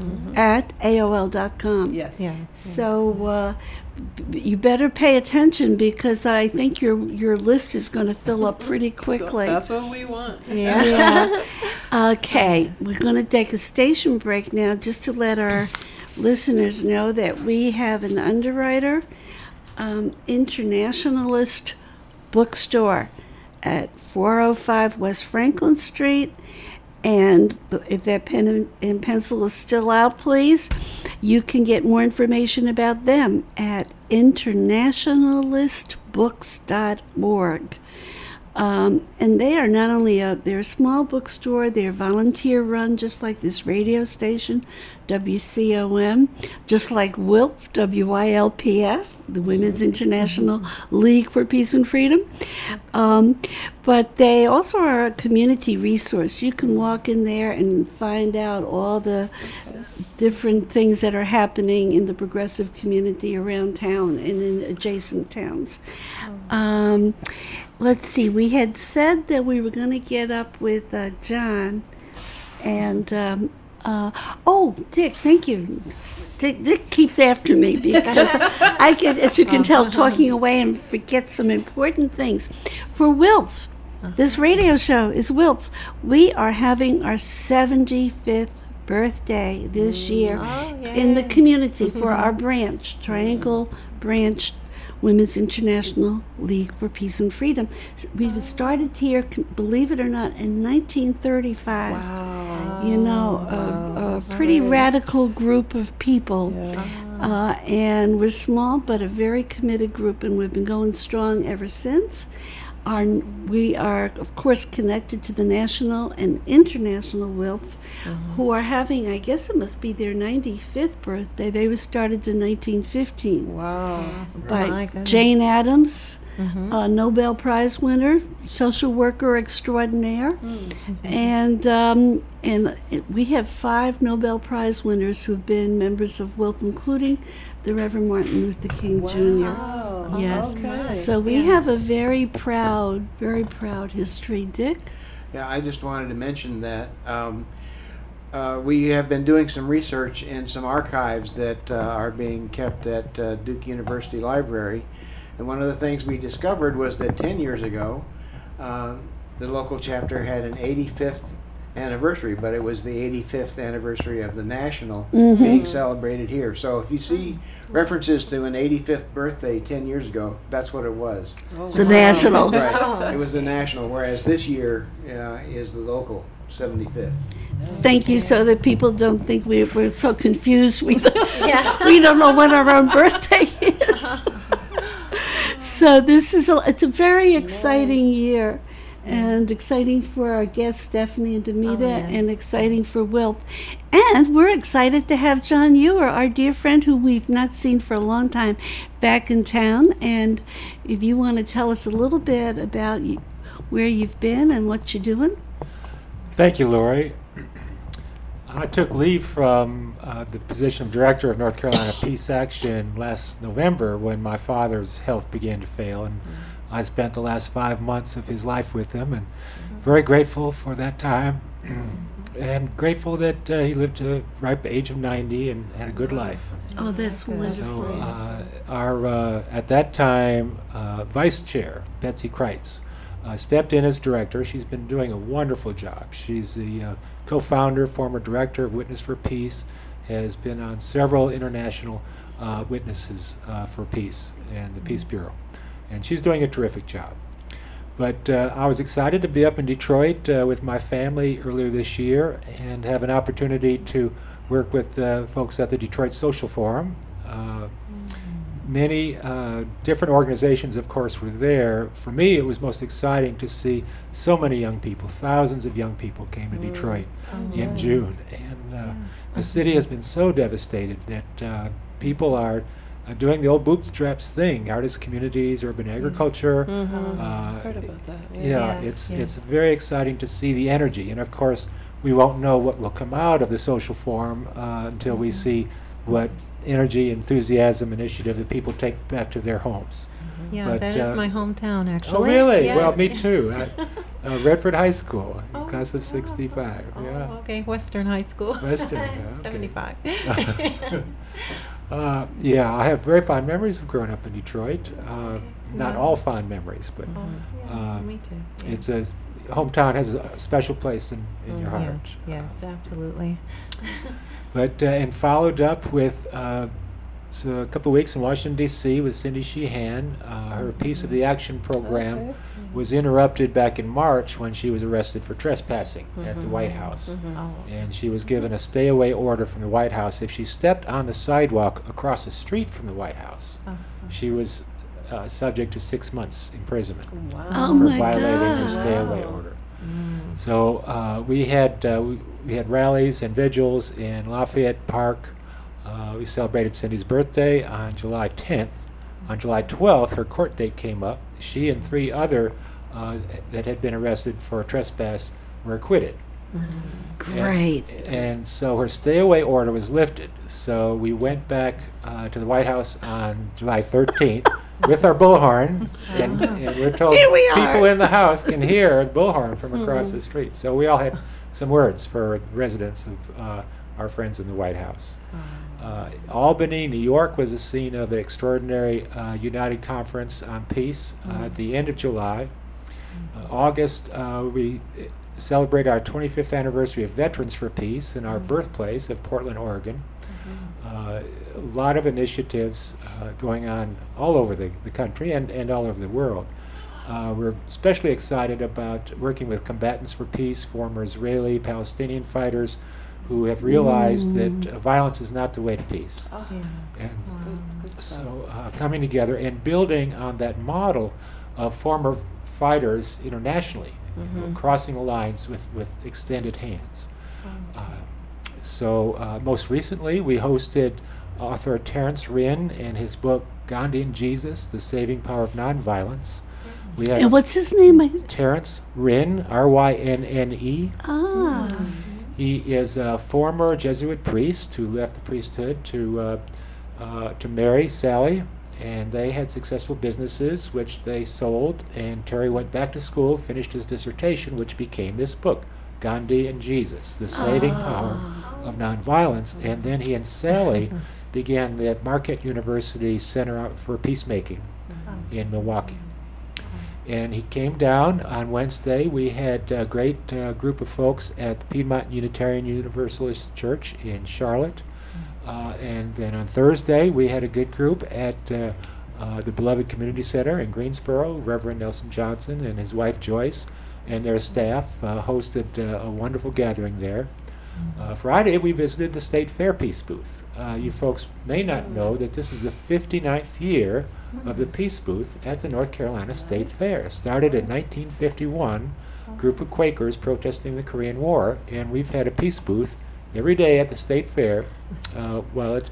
[SPEAKER 6] at A O L dot com.
[SPEAKER 7] Yes.
[SPEAKER 8] Yes.
[SPEAKER 6] So uh, b- you better pay attention because I think your your list is going to fill up pretty quickly.
[SPEAKER 7] That's what we want.
[SPEAKER 8] Yeah.
[SPEAKER 6] Yeah. Okay, we're going to take a station break now just to let our listeners know that we have an underwriter, um, Internationalist Bookstore at four oh five West Franklin Street. And if that pen and- and pencil is still out, please, you can get more information about them at internationalist books dot org. Um, and they are not only a they're a small bookstore, they're volunteer run, just like this radio station, W C O M, just like W I L P, W I L P F, the Women's International League for Peace and Freedom. Um, but they also are a community resource. You can walk in there and find out all the different things that are happening in the progressive community around town and in adjacent towns. Um, let's see, we had said that we were going to get up with uh, John and um, uh, oh, Dick, thank you. Dick, Dick keeps after me because I can, as you can tell, talking away and forget some important things. For W I L P, this radio show is W I L P. We are having our seventy-fifth birthday this year in the community for our branch, Triangle Branch Women's International League for Peace and Freedom. We've started here, c- believe it or not, in nineteen thirty-five.
[SPEAKER 7] Wow.
[SPEAKER 6] You know, a, a pretty radical group of people. Uh, and we're small, but a very committed group, and we've been going strong ever since. Our, we are, of course, connected to the national and international W I L P, who are having, I guess it must be their ninety-fifth birthday. They were started in nineteen fifteen
[SPEAKER 7] Wow.
[SPEAKER 6] by
[SPEAKER 8] my goodness.
[SPEAKER 6] Jane Addams, a Nobel Prize winner, social worker extraordinaire, and um, and it, we have five Nobel Prize winners who've been members of W I L P, including the Reverend Martin Luther King Junior Yes,
[SPEAKER 7] Okay.
[SPEAKER 6] so we have a very proud, very proud history, Dick.
[SPEAKER 9] Yeah, I just wanted to mention that um, uh, we have been doing some research in some archives that uh, are being kept at uh, Duke University Library. And one of the things we discovered was that ten years ago, uh, the local chapter had an eighty-fifth anniversary, but it was the eighty-fifth anniversary of the national being celebrated here. So if you see references to an eighty-fifth birthday ten years ago, that's what it was.
[SPEAKER 6] The national.
[SPEAKER 9] Right. It was the national, whereas this year uh, is the local seventy-fifth.
[SPEAKER 6] Thank you, so that people don't think we, we're so confused. We, we don't know when our own birthday is. So this is a, it's a very exciting year, and exciting for our guests Stephanie and Demita,
[SPEAKER 8] Oh, yes.
[SPEAKER 6] and exciting for W I L P. And we're excited to have John Ewer, our dear friend who we've not seen for a long time, back in town. And if you want to tell us a little bit about you, where you've been and what you're doing.
[SPEAKER 10] Thank you, Lori. I took leave from uh, the position of Director of North Carolina Peace Action last November when my father's health began to fail, and I spent the last five months of his life with him, and very grateful for that time, and grateful that uh, he lived to a ripe age of ninety and had a good life.
[SPEAKER 6] Oh, that's
[SPEAKER 10] So
[SPEAKER 6] wonderful.
[SPEAKER 10] uh, our, uh, at that time, uh, Vice Chair, Betsy Kreitz, uh, stepped in as director. She's been doing a wonderful job. She's the uh, co-founder, former director of Witness for Peace, has been on several international uh, witnesses uh, for peace and the Peace Bureau. And she's doing a terrific job. But uh, I was excited to be up in Detroit uh, with my family earlier this year and have an opportunity to work with uh, folks at the Detroit Social Forum. Uh, Many uh, different organizations, of course, were there. For me, it was most exciting to see so many young people. Thousands of young people came to Detroit in June. And uh, the city has been so devastated that uh, people are uh, doing the old bootstraps thing, artist communities, urban agriculture. Uh,
[SPEAKER 7] Heard about that. Yeah.
[SPEAKER 10] yeah,
[SPEAKER 8] Yeah,
[SPEAKER 10] it's
[SPEAKER 8] yeah.
[SPEAKER 10] it's very exciting to see the energy. And of course, we won't know what will come out of the social forum uh, until we see what energy, enthusiasm, initiative that people take back to their homes.
[SPEAKER 8] Yeah,
[SPEAKER 10] But,
[SPEAKER 8] that is
[SPEAKER 10] uh,
[SPEAKER 8] my hometown, actually.
[SPEAKER 10] Oh, really?
[SPEAKER 8] Yes.
[SPEAKER 10] Well, me too. At uh, Redford High School,
[SPEAKER 8] Oh,
[SPEAKER 10] class of
[SPEAKER 8] wow.
[SPEAKER 10] sixty-five.
[SPEAKER 8] Oh,
[SPEAKER 10] Yeah.
[SPEAKER 8] okay, Western High School.
[SPEAKER 10] Western, yeah, okay.
[SPEAKER 8] seventy-five.
[SPEAKER 10] Uh, yeah, I have very fond memories of growing up in Detroit. Uh, not
[SPEAKER 8] Yeah.
[SPEAKER 10] all fond memories, but
[SPEAKER 8] Oh, yeah,
[SPEAKER 10] Uh,
[SPEAKER 8] me too. Yeah.
[SPEAKER 10] it's a hometown has a special place in, in your
[SPEAKER 8] Mm,
[SPEAKER 10] heart.
[SPEAKER 8] Yes, yes, absolutely.
[SPEAKER 10] But uh, and followed up with uh, so a couple of weeks in Washington D C with Cindy Sheehan. Uh, her piece of the action program
[SPEAKER 7] Okay.
[SPEAKER 10] was interrupted back in March when she was arrested for trespassing at the White House,
[SPEAKER 8] Oh,
[SPEAKER 10] and she was given a stay-away order from the White House. If she stepped on the sidewalk across the street from the White House,
[SPEAKER 8] oh,
[SPEAKER 10] she was uh, subject to six months imprisonment
[SPEAKER 6] Oh
[SPEAKER 10] for
[SPEAKER 6] my
[SPEAKER 10] violating her
[SPEAKER 6] God.
[SPEAKER 10] stay-away
[SPEAKER 7] Wow.
[SPEAKER 10] order. So uh, we had uh, we, we had rallies and vigils in Lafayette Park. Uh, we celebrated Cindy's birthday on July tenth. On July twelfth, her court date came up. She and three other uh, that had been arrested for trespass were acquitted.
[SPEAKER 6] Great.
[SPEAKER 10] And, and so her stay away order was lifted. So we went back uh, to the White House on July thirteenth with our bullhorn, and, and we're told
[SPEAKER 6] Here we
[SPEAKER 10] people
[SPEAKER 6] are.
[SPEAKER 10] in the house can hear the bullhorn from across the street. So we all had some words for residents of uh, our friends in the White House. Uh, Albany, New York was a scene of an extraordinary uh, United Conference on Peace uh, at the end of July. Uh, August, uh, we uh, celebrate our twenty-fifth anniversary of Veterans for Peace in our birthplace of Portland, Oregon. Uh, a lot of initiatives uh, going on all over the, the country and, and all over the world. Uh, we're especially excited about working with Combatants for Peace, former Israeli, Palestinian fighters who have realized that uh, violence is not the way to peace. And so uh, coming together and building on that model of former fighters internationally, you know, crossing the lines with, with extended hands. Uh, so uh, most recently we hosted author Terrence Rinn and his book Gandhi and Jesus, The Saving Power of Nonviolence. We had
[SPEAKER 6] And what's his name? I-
[SPEAKER 10] Terrence Rinn, R Y N N E.
[SPEAKER 6] Ah.
[SPEAKER 10] He is a former Jesuit priest who left the priesthood to uh, uh, to marry Sally, and they had successful businesses which they sold. And Terry went back to school, finished his dissertation, which became this book, Gandhi and Jesus: The Saving Power of Nonviolence. And then he and Sally began the Marquette University Center for Peacemaking in Milwaukee. And he came down on Wednesday. We had a great uh, group of folks at the Piedmont Unitarian Universalist Church in Charlotte. Uh, and then on Thursday, we had a good group at uh, uh, the Beloved Community Center in Greensboro. Reverend Nelson Johnson and his wife Joyce and their staff uh, hosted uh, a wonderful gathering there. Uh, Friday, we visited the State Fair Peace Booth. Uh, you folks may not know that this is the fifty-ninth year of the Peace Booth at the North Carolina State Fair. Started in nineteen fifty-one, group of Quakers protesting the Korean War, and we've had a Peace Booth every day at the State Fair. Uh, well, it's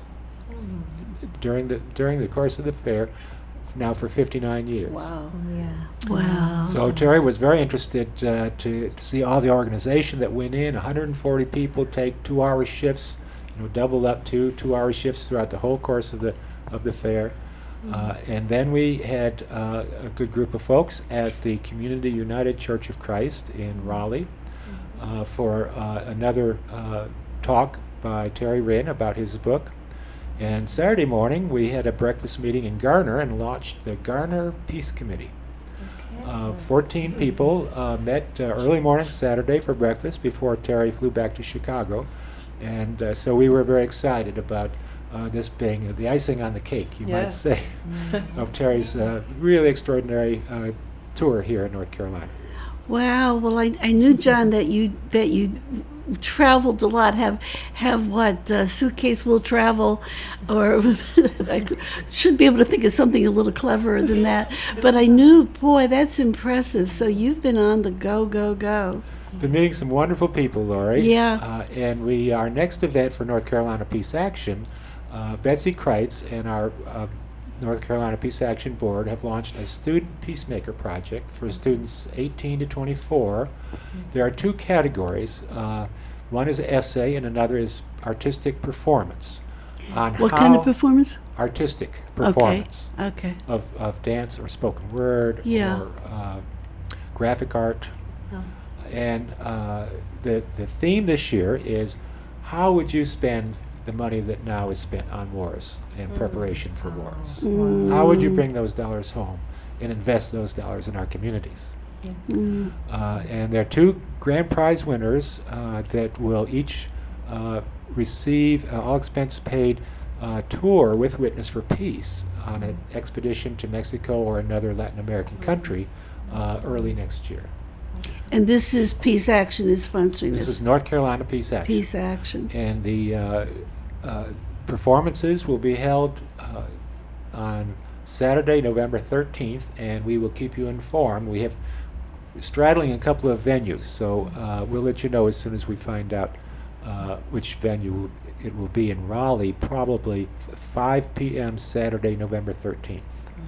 [SPEAKER 10] during the during the course of the fair now for fifty-nine years.
[SPEAKER 6] Wow.
[SPEAKER 8] Yes.
[SPEAKER 6] Wow.
[SPEAKER 10] So Terry was very interested uh, to, to see all the organization that went in. one hundred forty people take two-hour shifts, you know, double up two two-hour shifts throughout the whole course of the of the fair. Uh, and then we had uh, a good group of folks at the Community United Church of Christ in Raleigh uh, for uh, another uh, talk by Terry Rinn about his book. And Saturday morning we had a breakfast meeting in Garner and launched the Garner Peace Committee. Uh, fourteen people uh, met uh, early morning Saturday for breakfast before Terry flew back to Chicago. And uh, so we were very excited about uh, this being the icing on the cake, you
[SPEAKER 7] Yeah.
[SPEAKER 10] might say, of Terry's uh, really extraordinary uh, tour here in North Carolina.
[SPEAKER 6] Wow. Well, I, I knew, John, that you that you traveled a lot. Have have what uh, suitcase will travel, or I should be able to think of something a little cleverer than that. But I knew, boy, that's impressive. So you've been on the go, go, go.
[SPEAKER 10] Been meeting some wonderful people, Lori.
[SPEAKER 6] Yeah.
[SPEAKER 10] Uh, and we, our next event for North Carolina Peace Action, uh, Betsy Kreitz and our uh, North Carolina Peace Action Board have launched a student peacemaker project for students eighteen to twenty-four. There are two categories. Uh, one is essay and another is artistic performance. On
[SPEAKER 6] What
[SPEAKER 10] how
[SPEAKER 6] kind of performance?
[SPEAKER 10] Artistic performance
[SPEAKER 6] Okay. Okay.
[SPEAKER 10] of, of dance or spoken word
[SPEAKER 6] Yeah.
[SPEAKER 10] or uh, graphic art. And uh, the, the theme this year is how would you spend the money that now is spent on wars and preparation for wars? How would you bring those dollars home and invest those dollars in our communities?
[SPEAKER 6] Mm.
[SPEAKER 10] Uh, and there are two grand prize winners uh, that will each uh, receive uh, all expense paid uh, tour with Witness for Peace on an expedition to Mexico or another Latin American country uh, early next year.
[SPEAKER 6] And this is Peace Action is sponsoring
[SPEAKER 10] This
[SPEAKER 6] this.
[SPEAKER 10] is North Carolina Peace Action.
[SPEAKER 6] Peace Action.
[SPEAKER 10] And the uh, uh, performances will be held uh, on Saturday, November thirteenth, and we will keep you informed. We have straddling a couple of venues, so uh, we'll let you know as soon as we find out uh, which venue it will be in Raleigh, probably five p.m. Saturday, November thirteenth.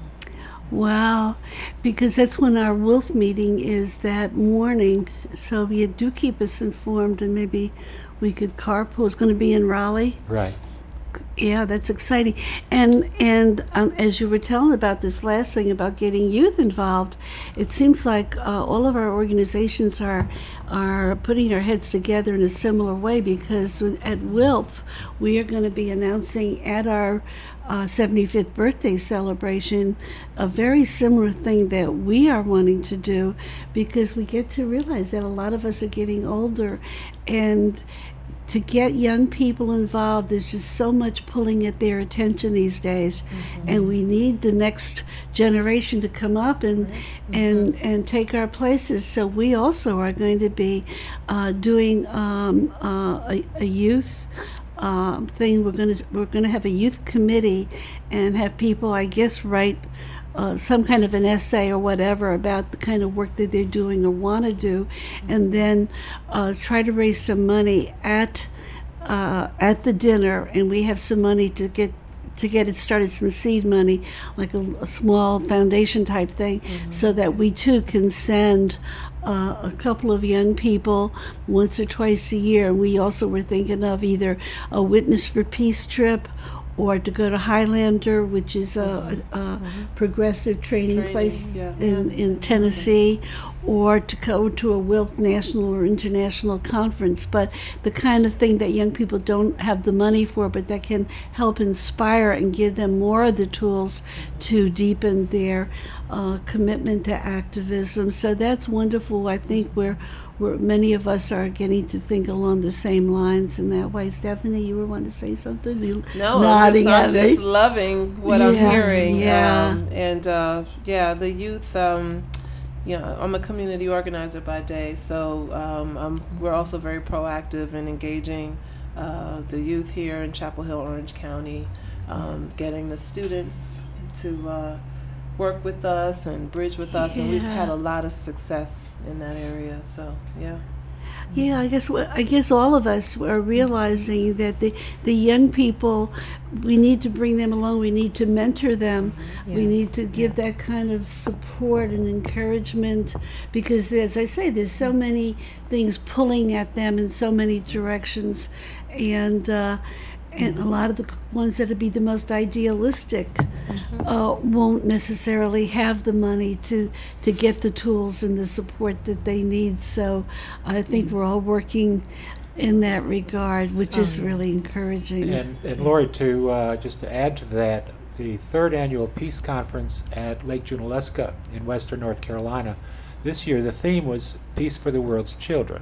[SPEAKER 6] Wow, because that's when our Wolf meeting is that morning. So you do keep us informed, and maybe we could carpool. It's going to be in Raleigh.
[SPEAKER 10] Right.
[SPEAKER 6] Yeah, that's exciting. And and um, as you were telling about this last thing about getting youth involved, it seems like uh, all of our organizations are are putting our heads together in a similar way, because at W I L P we are going to be announcing at our uh, seventy-fifth birthday celebration a very similar thing that we are wanting to do, because we get to realize that a lot of us are getting older, and to get young people involved, there's just so much pulling at their attention these days, mm-hmm. and we need the next generation to come up and mm-hmm. and and take our places. So we also are going to be uh, doing um, uh, a, a youth uh, thing. We're going to we're going to have a youth committee and have people, I guess, write Uh, some kind of an essay or whatever about the kind of work that they're doing or want to do, and then uh, try to raise some money at uh, at the dinner. And we have some money to get to get it started, some seed money, like a, a small foundation type thing, mm-hmm. so that we too can send uh, a couple of young people once or twice a year. And we also were thinking of either a Witness for Peace trip, or to go to Highlander, which is a, a, a progressive training,
[SPEAKER 7] Training,
[SPEAKER 6] place
[SPEAKER 7] yeah.
[SPEAKER 6] in, in Tennessee, or to go to a W I L P national or international conference. But the kind of thing that young people don't have the money for, but that can help inspire and give them more of the tools to deepen their uh, commitment to activism. So that's wonderful. I think we're where many of us are getting to think along the same lines in that way. Stephanie, you were wanting to say something? You
[SPEAKER 7] No, I'm
[SPEAKER 6] nodding
[SPEAKER 7] just, I'm
[SPEAKER 6] at me.
[SPEAKER 7] just loving what I'm
[SPEAKER 6] Yeah,
[SPEAKER 7] hearing.
[SPEAKER 6] yeah.
[SPEAKER 7] Um, and uh, yeah, the youth. Um, yeah, I'm a community organizer by day, so um, I'm, we're also very proactive in engaging uh, the youth here in Chapel Hill, Orange County, um, getting the students to uh, work with us and bridge with us, and we've
[SPEAKER 6] Yeah.
[SPEAKER 7] had a lot of success in that area. So yeah.
[SPEAKER 6] Yeah, I guess I guess all of us are realizing that the the young people, we need to bring them along. We need to mentor them. We
[SPEAKER 8] Yes,
[SPEAKER 6] need to give that kind of support and encouragement, because, as I say, there's so many things pulling at them in so many directions, and uh, and a lot of the ones that would be the most idealistic uh, won't necessarily have the money to to get the tools and the support that they need. So I think we're all working in that regard, which is really encouraging.
[SPEAKER 10] And, and Lori, to uh, just to add to that, the third annual Peace Conference at Lake Junaluska in western North Carolina, this year the theme was Peace for the World's Children.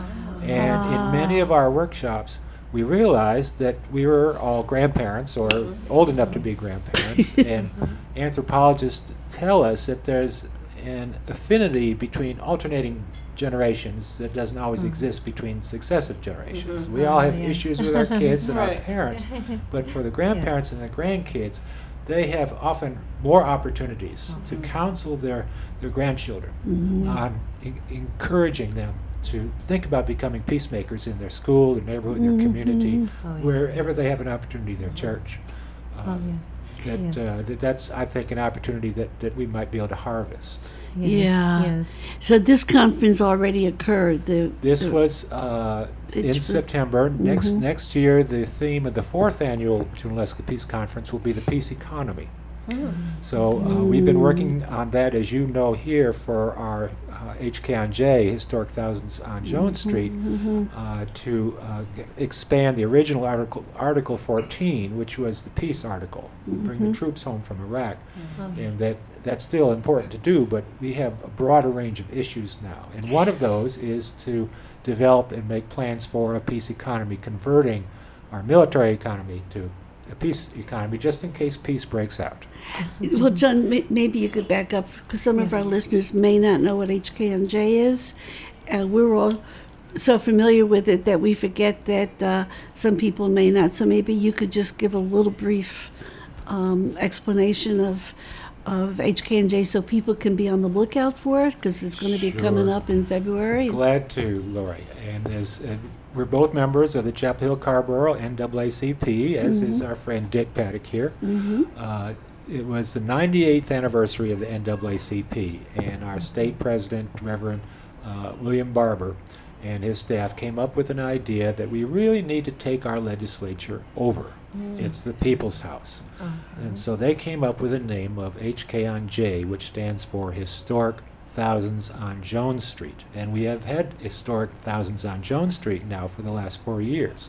[SPEAKER 10] And in many of our workshops, we realized that we were all grandparents or old enough to be grandparents, and anthropologists tell us that there's an affinity between alternating generations that doesn't always exist between successive generations. We all have
[SPEAKER 8] yeah.
[SPEAKER 10] issues with our kids and our
[SPEAKER 7] Right.
[SPEAKER 10] parents, but for the grandparents and the grandkids, they have often more opportunities to counsel their, their grandchildren on en- encouraging them to think about becoming peacemakers in their school, their neighborhood, their community,
[SPEAKER 8] Oh, yes.
[SPEAKER 10] wherever they have an opportunity, their church.
[SPEAKER 8] Oh,
[SPEAKER 10] Um,
[SPEAKER 8] yes.
[SPEAKER 10] that,
[SPEAKER 8] Yes.
[SPEAKER 10] uh, that that's, I think, an opportunity that, that we might be able to harvest.
[SPEAKER 8] Yes,
[SPEAKER 6] Yeah.
[SPEAKER 8] Yes.
[SPEAKER 6] So this conference already occurred. The,
[SPEAKER 10] This
[SPEAKER 6] the-
[SPEAKER 10] was uh, in
[SPEAKER 6] It's-
[SPEAKER 10] September. Next next year, the theme of the fourth annual Junaluska Peace Conference will be the peace economy. So uh, we've been working on that, as you know, here for our uh, H K on J, Historic Thousands on Jones Street, uh, to uh, g- expand the original article, Article fourteen, which was the peace article, bring the troops home from Iraq, and that that's still important to do, but we have a broader range of issues now, and one of those is to develop and make plans for a peace economy, converting our military economy to a peace economy, just in case peace breaks out.
[SPEAKER 6] Well, John, may, maybe you could back up, because some of our listeners may not know what H K N J is. Uh, we're all so familiar with it that we forget that uh, some people may not. So maybe you could just give a little brief um, explanation of of H K N J so people can be on the lookout for it, because it's going to be coming
[SPEAKER 10] Sure.
[SPEAKER 6] up in February.
[SPEAKER 10] Glad to, Lori. And as uh, we're both members of the Chapel Hill Carborough N double A C P, as is our friend Dick Paddock here. Uh, it was the ninety-eighth anniversary of the N double A C P, and our state president, Reverend uh, William Barber, and his staff came up with an idea that we really need to take our legislature over. It's the People's House. And so they came up with a name of H K on J, which stands for Historic Thousands on Jones Street. And we have had Historic Thousands on Jones Street now for the last four years,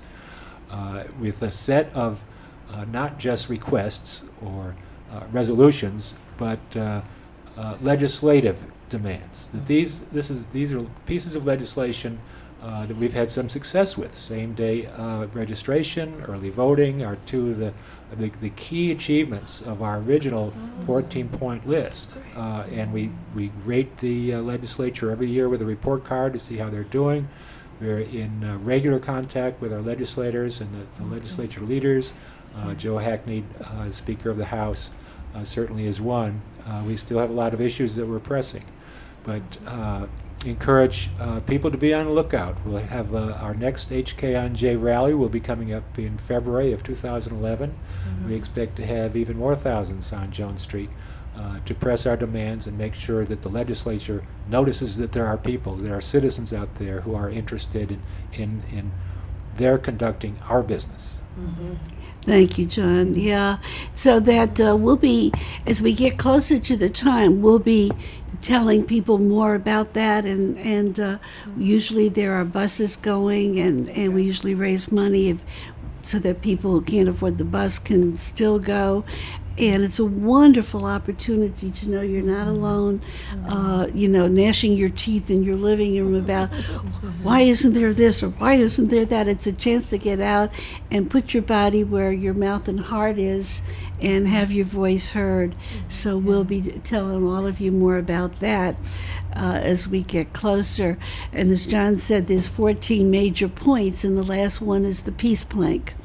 [SPEAKER 10] uh, with a set of uh, not just requests or uh, resolutions, but uh, uh, legislative demands. That these, this is, these are pieces of legislation uh, that we've had some success with. Same-day uh, registration, early voting are two of the, the, the key achievements of our original fourteen-point list. Uh, and we, we rate the uh, legislature every year with a report card to see how they're doing. We're in uh, regular contact with our legislators and the, the legislature leaders. Uh, Joe Hackney, uh, Speaker of the House, uh, certainly is one. Uh, we still have a lot of issues that we're pressing, but uh, encourage uh, people to be on the lookout. We'll have uh, our next H K on J rally will be coming up in February of two thousand eleven. Mm-hmm. We expect to have even more thousands on Jones Street uh, to press our demands and make sure that the legislature notices that there are people, there are citizens out there who are interested in, in, in their conducting our business.
[SPEAKER 6] Mm-hmm. Thank you, John. Yeah, so that uh, we'll be, as we get closer to the time, we'll be telling people more about that, and and uh, usually there are buses going, and, and we usually raise money if, so that people who can't afford the bus can still go. And it's a wonderful opportunity to know you're not alone, uh, you know, gnashing your teeth in your living room about why isn't there this or why isn't there that. It's a chance to get out and put your body where your mouth and heart is and have your voice heard. So we'll be telling all of you more about that uh, as we get closer. And as John said, there's fourteen major points, and the last one is the peace plank.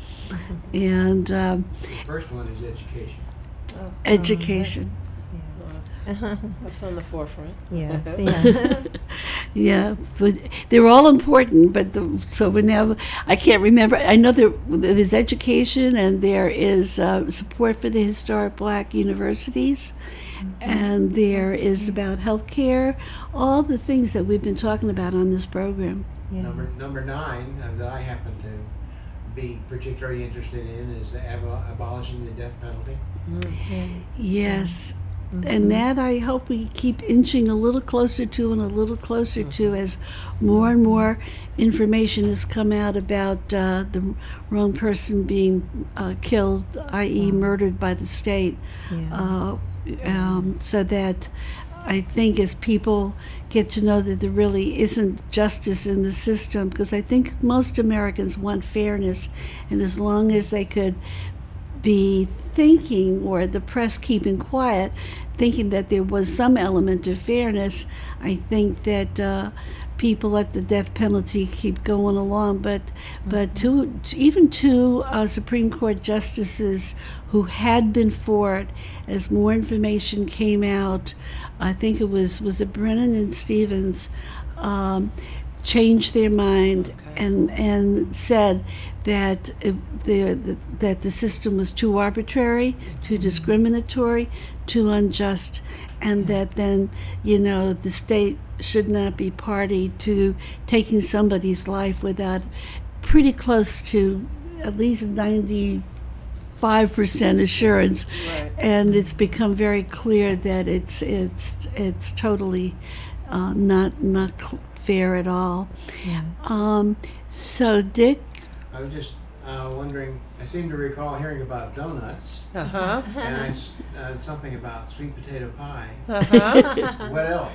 [SPEAKER 6] And um,
[SPEAKER 9] The first one is education.
[SPEAKER 6] education.
[SPEAKER 7] That's on the forefront.
[SPEAKER 8] Yes, yeah.
[SPEAKER 6] Yeah, but they're all important. But the, so we now, I can't remember. I know there there's education, and there is uh, support for the historic Black universities, and there is about healthcare, all the things that we've been talking about on this program.
[SPEAKER 8] Yeah.
[SPEAKER 9] Number number nine uh, that I happen to be particularly interested in is the abo- abolishing the death penalty.
[SPEAKER 6] Yes. And that I hope we keep inching a little closer to and a little closer to as more and more information has come out about uh, the wrong person being uh, killed, that is murdered by the state.
[SPEAKER 8] Yeah.
[SPEAKER 6] Uh, um, so that I think as people get to know that there really isn't justice in the system, because I think most Americans want fairness, and as long as they could be thinking, or the press keeping quiet, thinking that there was some element of fairness, I think that uh, people at the death penalty keep going along. But but two, even two uh, Supreme Court justices who had been for it, as more information came out, I think it was was it Brennan and Stevens, um, changed their mind and and said that it, the, the that the system was too arbitrary, too discriminatory, too unjust, and that then, you know, the state should not be party to taking somebody's life without pretty close to at least ninety-five percent assurance.
[SPEAKER 7] Right.
[SPEAKER 6] And it's become very clear that it's it's it's totally uh, not not cl- fair at all.
[SPEAKER 8] Yes.
[SPEAKER 6] Um, so Dick,
[SPEAKER 9] I was just uh, wondering, I seem to recall hearing about donuts,
[SPEAKER 7] Uh-huh.
[SPEAKER 9] and I s uh, something about sweet potato pie.
[SPEAKER 7] Uh-huh.
[SPEAKER 9] What else?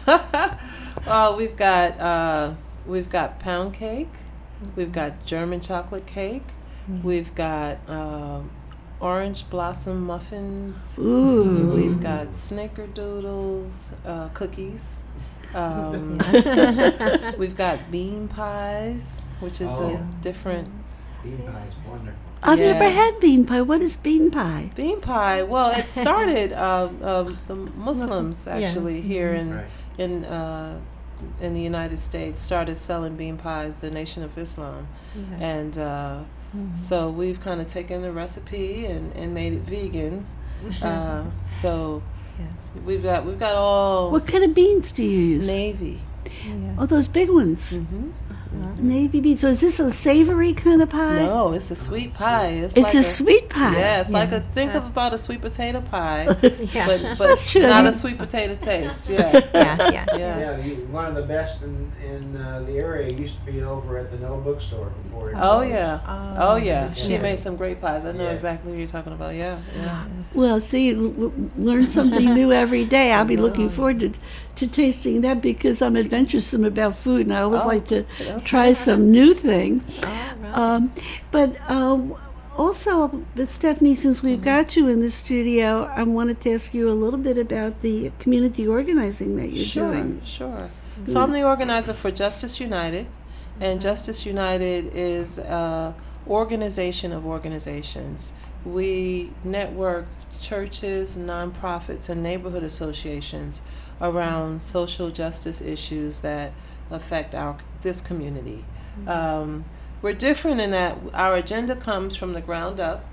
[SPEAKER 7] Well, we've got uh, we've got pound cake, we've got German chocolate cake, we've got um, orange blossom muffins,
[SPEAKER 6] ooh,
[SPEAKER 7] we've got snickerdoodles, uh, cookies. Um, we've got bean pies, which is
[SPEAKER 9] Oh.
[SPEAKER 7] a different
[SPEAKER 9] Bean pie is wonderful.
[SPEAKER 6] I've
[SPEAKER 7] Yeah.
[SPEAKER 6] never had bean pie. What is bean pie?
[SPEAKER 7] bean pie. Well, it started um, um, the Muslims
[SPEAKER 8] Muslim, yes.
[SPEAKER 7] actually here in
[SPEAKER 9] Right.
[SPEAKER 7] in uh, in the United States started selling bean pies, the Nation of Islam.
[SPEAKER 8] Yes.
[SPEAKER 7] And uh,
[SPEAKER 8] Mhm.
[SPEAKER 7] so we've kind of taken the recipe and, and made it vegan. Uh, so
[SPEAKER 8] Yes.
[SPEAKER 7] we've got we've got all
[SPEAKER 6] What kind of beans do you use?
[SPEAKER 7] navy.
[SPEAKER 8] Yes.
[SPEAKER 6] Oh, those big ones.
[SPEAKER 7] Hmm.
[SPEAKER 6] Navy beans. So is this a savory kind of pie?
[SPEAKER 7] No, it's a sweet pie. It's,
[SPEAKER 6] It's
[SPEAKER 7] like
[SPEAKER 6] a sweet pie.
[SPEAKER 7] Yeah, it's like
[SPEAKER 8] Yeah.
[SPEAKER 7] a think of about a sweet potato pie,
[SPEAKER 8] Yeah.
[SPEAKER 7] but but
[SPEAKER 6] That's true.
[SPEAKER 7] not a sweet potato taste. Yeah,
[SPEAKER 8] yeah, yeah.
[SPEAKER 7] yeah.
[SPEAKER 9] Yeah, the, one of the best in, in uh, the area used to be over at the No Bookstore before it
[SPEAKER 7] Oh
[SPEAKER 9] closed.
[SPEAKER 7] yeah,
[SPEAKER 8] Oh,
[SPEAKER 7] oh yeah. She
[SPEAKER 9] yeah.
[SPEAKER 7] made some great pies. I know
[SPEAKER 9] Yeah.
[SPEAKER 7] exactly what you're talking about. Yeah, yeah.
[SPEAKER 8] Yes.
[SPEAKER 6] Well, see, you l- l- learn something new every day. I'll be looking forward to, to tasting that because I'm adventuresome about food and I always
[SPEAKER 7] Oh,
[SPEAKER 6] like to
[SPEAKER 7] okay.
[SPEAKER 6] try some new thing.
[SPEAKER 8] All right.
[SPEAKER 6] Um, but uh, also, but Stephanie, since we've got you in the studio, I wanted to ask you a little bit about the community organizing that you're
[SPEAKER 7] Sure,
[SPEAKER 6] doing.
[SPEAKER 7] sure. So I'm the organizer for Justice United, and Justice United is an organization of organizations. We network churches, nonprofits, and neighborhood associations around social justice issues that affect our this community. Um, we're different in that our agenda comes from the ground up.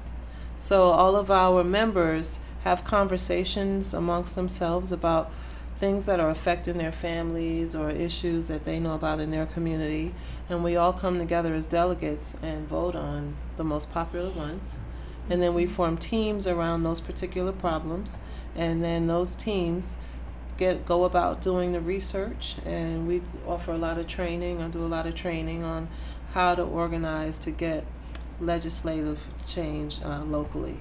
[SPEAKER 7] So all of our members have conversations amongst themselves about things that are affecting their families or issues that they know about in their community. And we all come together as delegates and vote on the most popular ones. And then we form teams around those particular problems. And then those teams get go about doing the research, and we offer a lot of training. I do a lot of training on how to organize to get legislative change uh, locally.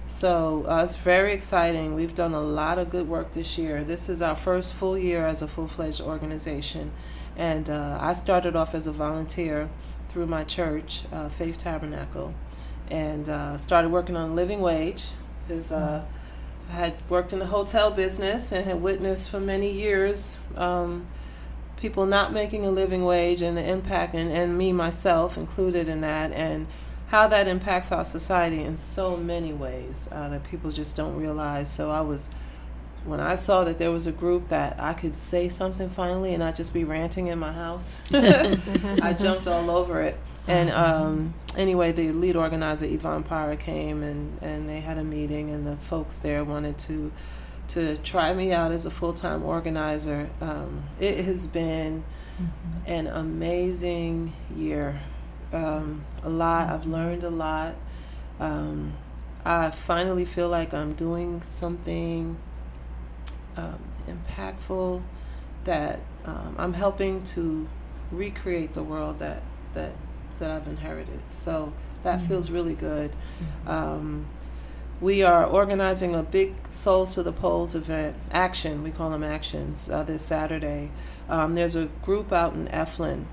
[SPEAKER 7] So uh, it's very exciting. We've done a lot of good work this year. This is our first full year as a full-fledged organization, and uh, I started off as a volunteer through my church, uh, Faith Tabernacle, and uh, started working on living wage. Is uh, I had worked in the hotel business and had witnessed for many years um, people not making a living wage and the impact, and, and me myself included in that, and how that impacts our society in so many ways uh, that people just don't realize. So I was, when I saw that there was a group that I could say something finally and not just be ranting in my house, I jumped all over it. And um, anyway, the lead organizer, Yvonne Parra, came and, and they had a meeting, and the folks there wanted to to try me out as a full-time organizer. Um, it has been an amazing year. Um, a lot, I've learned a lot. Um, I finally feel like I'm doing something um, impactful, that um, I'm helping to recreate the world that, that that I've inherited. So that
[SPEAKER 8] Mm-hmm.
[SPEAKER 7] feels really good. Um, we are organizing a big Souls to the Polls event, action, we call them actions, uh, this Saturday. Um, there's a group out in Eflin,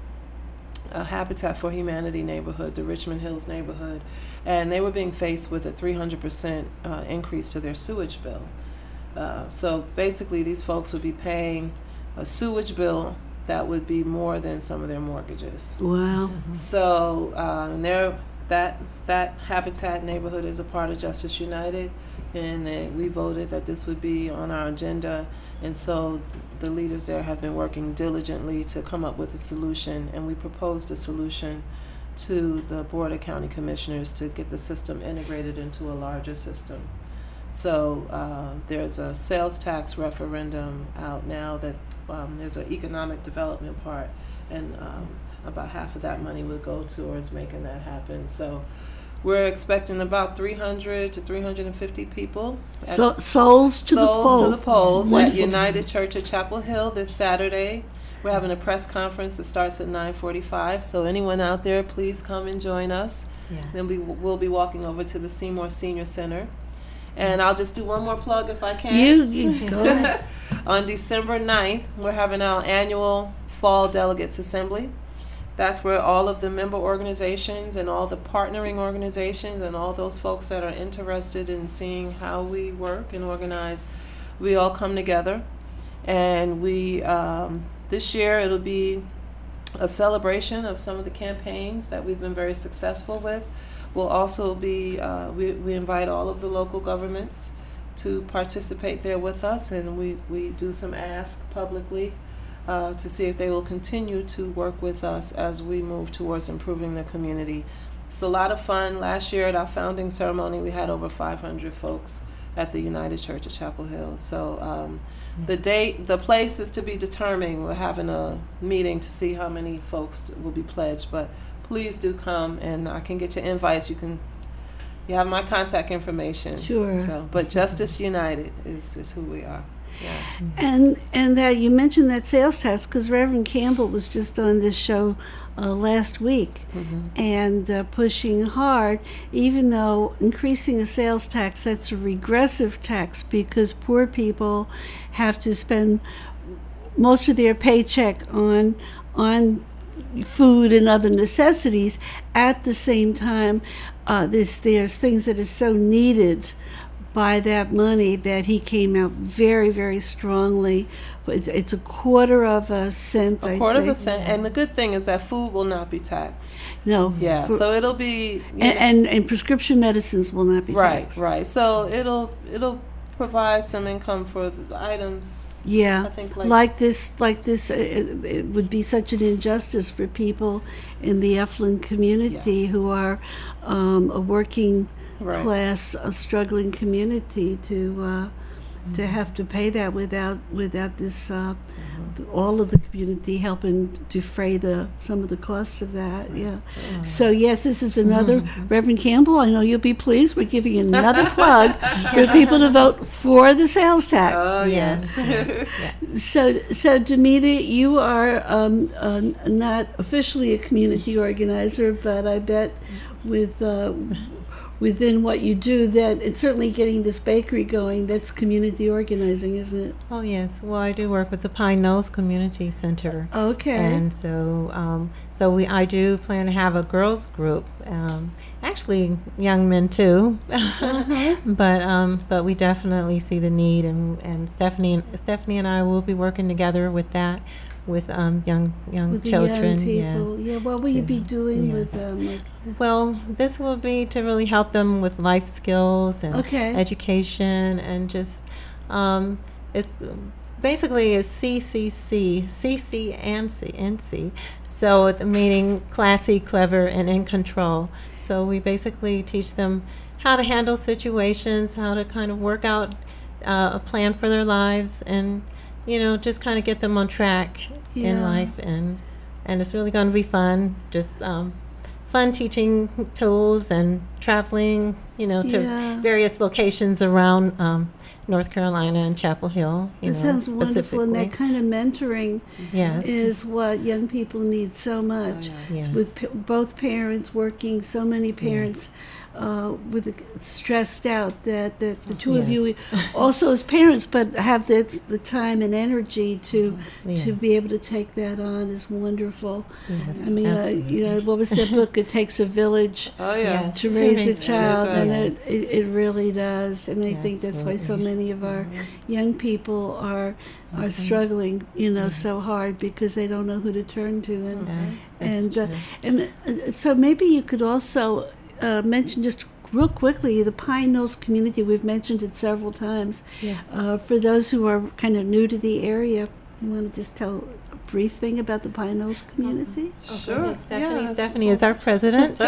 [SPEAKER 7] a Habitat for Humanity neighborhood, the Richmond Hills neighborhood, and they were being faced with a three hundred percent uh, increase to their sewage bill. Uh, so basically these folks would be paying a sewage bill that would be more than some of their mortgages.
[SPEAKER 6] Wow.
[SPEAKER 7] So uh, and they're, that that Habitat neighborhood is a part of Justice United, and they, we voted that this would be on our agenda, and so the leaders there have been working diligently to come up with a solution, and we proposed a solution to the Board of County Commissioners to get the system integrated into a larger system. So uh, there's a sales tax referendum out now that um, there's an economic development part, and um, about half of that money would go towards making that happen. So we're expecting about three hundred to three hundred fifty people. at-
[SPEAKER 6] So, souls to
[SPEAKER 7] Souls
[SPEAKER 6] the polls.
[SPEAKER 7] to the polls at
[SPEAKER 6] Wonderful.
[SPEAKER 7] United Church at Chapel Hill this Saturday. We're having a press conference. It starts at nine forty-five. So anyone out there, please come and join us.
[SPEAKER 8] Yeah.
[SPEAKER 7] Then we will be walking over to the Seymour Senior Center. And I'll just do one more plug if I can.
[SPEAKER 6] You, you go ahead.
[SPEAKER 7] On December ninth, we're having our annual Fall Delegates Assembly. That's where all of the member organizations and all the partnering organizations and all those folks that are interested in seeing how we work and organize, we all come together. And we, um, this year it'll be a celebration of some of the campaigns that we've been very successful with. We'll also be, uh, we, we invite all of the local governments to participate there with us, and we, we do some asks publicly uh, to see if they will continue to work with us as we move towards improving the community. It's a lot of fun. Last year at our founding ceremony, we had over five hundred folks at the United Church of Chapel Hill. So um, the date, the place is to be determined. We're having a meeting to see how many folks will be pledged, but please do come, and I can get your invites. You can, you have my contact information.
[SPEAKER 6] Sure.
[SPEAKER 7] So, but Justice United is, is who we are. Yeah.
[SPEAKER 6] And and that you mentioned that sales tax because Reverend Campbell was just on this show uh, last week,
[SPEAKER 7] Mm-hmm.
[SPEAKER 6] and uh, pushing hard. Even though increasing the sales tax, that's a regressive tax because poor people have to spend most of their paycheck on on food and other necessities. At the same time, uh, this there's things that are so needed by that money that he came out very, very strongly. It's, it's a quarter of a cent.
[SPEAKER 7] A
[SPEAKER 6] I
[SPEAKER 7] quarter of
[SPEAKER 6] think.
[SPEAKER 7] a cent, and the good thing is that food will not be taxed.
[SPEAKER 6] No.
[SPEAKER 7] Yeah,
[SPEAKER 6] for-
[SPEAKER 7] so it'll be you
[SPEAKER 6] and,
[SPEAKER 7] know,
[SPEAKER 6] and and prescription medicines will not be
[SPEAKER 7] right,
[SPEAKER 6] taxed.
[SPEAKER 7] right. So it'll it'll provide some income for the items.
[SPEAKER 6] Yeah,
[SPEAKER 7] I think like-
[SPEAKER 6] like, this, like this, uh, it, it would be such an injustice for people in the Eflin community who are um, a working
[SPEAKER 7] Right.
[SPEAKER 6] class, a struggling community to uh, to have to pay that without without this uh, th- all of the community helping defray the some of the costs of that. Yeah. So yes, this is another Reverend Campbell. I know you'll be pleased. We're giving you another plug for people to vote for the sales tax.
[SPEAKER 7] Oh yes.
[SPEAKER 6] So, so Demita, you are um, uh, not officially a community organizer, but I bet with uh, within what you do, that it's certainly getting this bakery going. That's community organizing, isn't it?
[SPEAKER 8] Oh yes. Well, I do work with the Pine Knolls Community Center.
[SPEAKER 6] Okay.
[SPEAKER 8] And so, um, so we, I do plan to have a girls group. Um, actually, young men too. But, um, but we definitely see the need, and, and Stephanie, Stephanie and I will be working together with that, with um, young young
[SPEAKER 6] with the
[SPEAKER 8] children.
[SPEAKER 6] young people.
[SPEAKER 8] Yes.
[SPEAKER 6] Yeah. What will you be
[SPEAKER 8] To-
[SPEAKER 6] doing with
[SPEAKER 8] yes.
[SPEAKER 6] them? Like,
[SPEAKER 8] Well, this will be to really help them with life skills and
[SPEAKER 6] Okay.
[SPEAKER 8] education, and just um, it's basically a C C C, C C and C N C. So the meaning classy, clever, and in control. So we basically teach them how to handle situations, how to kind of work out uh, a plan for their lives, and you know, just kind of get them on track in
[SPEAKER 6] Yeah.
[SPEAKER 8] life, and and it's really going to be fun. Just um, fun teaching tools and traveling, you know, to
[SPEAKER 6] Yeah.
[SPEAKER 8] various locations around um, North Carolina and Chapel Hill. You
[SPEAKER 6] That
[SPEAKER 8] know,
[SPEAKER 6] sounds wonderful, and that
[SPEAKER 8] specifically.
[SPEAKER 6] kind of mentoring
[SPEAKER 8] Yes.
[SPEAKER 6] is what young people need so much.
[SPEAKER 8] Yes.
[SPEAKER 6] With p- both parents working, so many parents uh, with the, stressed out that, that the two of you
[SPEAKER 8] Yes.
[SPEAKER 6] also as parents, but have the, the time and energy to to
[SPEAKER 8] Yes.
[SPEAKER 6] be able to take that on is wonderful.
[SPEAKER 8] Yes,
[SPEAKER 6] I mean, uh, you know, what was that book? It takes a village
[SPEAKER 7] Oh yeah.
[SPEAKER 8] Yes.
[SPEAKER 6] to raise a
[SPEAKER 8] Yes.
[SPEAKER 6] child, and it,
[SPEAKER 8] does.
[SPEAKER 6] it, it really does. And I
[SPEAKER 8] Yeah,
[SPEAKER 6] think that's why so
[SPEAKER 8] absolutely.
[SPEAKER 6] many of our young people are are struggling, you know, so hard because they don't know who to turn to. And
[SPEAKER 8] That's- that's
[SPEAKER 6] and uh,
[SPEAKER 8] true.
[SPEAKER 6] and uh, so maybe you could also uh, mention just real quickly the Pine Knolls community. We've mentioned it several times.
[SPEAKER 8] Yes.
[SPEAKER 6] Uh, for those who are kind of new to the area, you want to just tell a brief thing about the Pine Knolls community?
[SPEAKER 7] Sure.
[SPEAKER 8] Stephanie,
[SPEAKER 7] Yeah,
[SPEAKER 8] Stephanie is our president.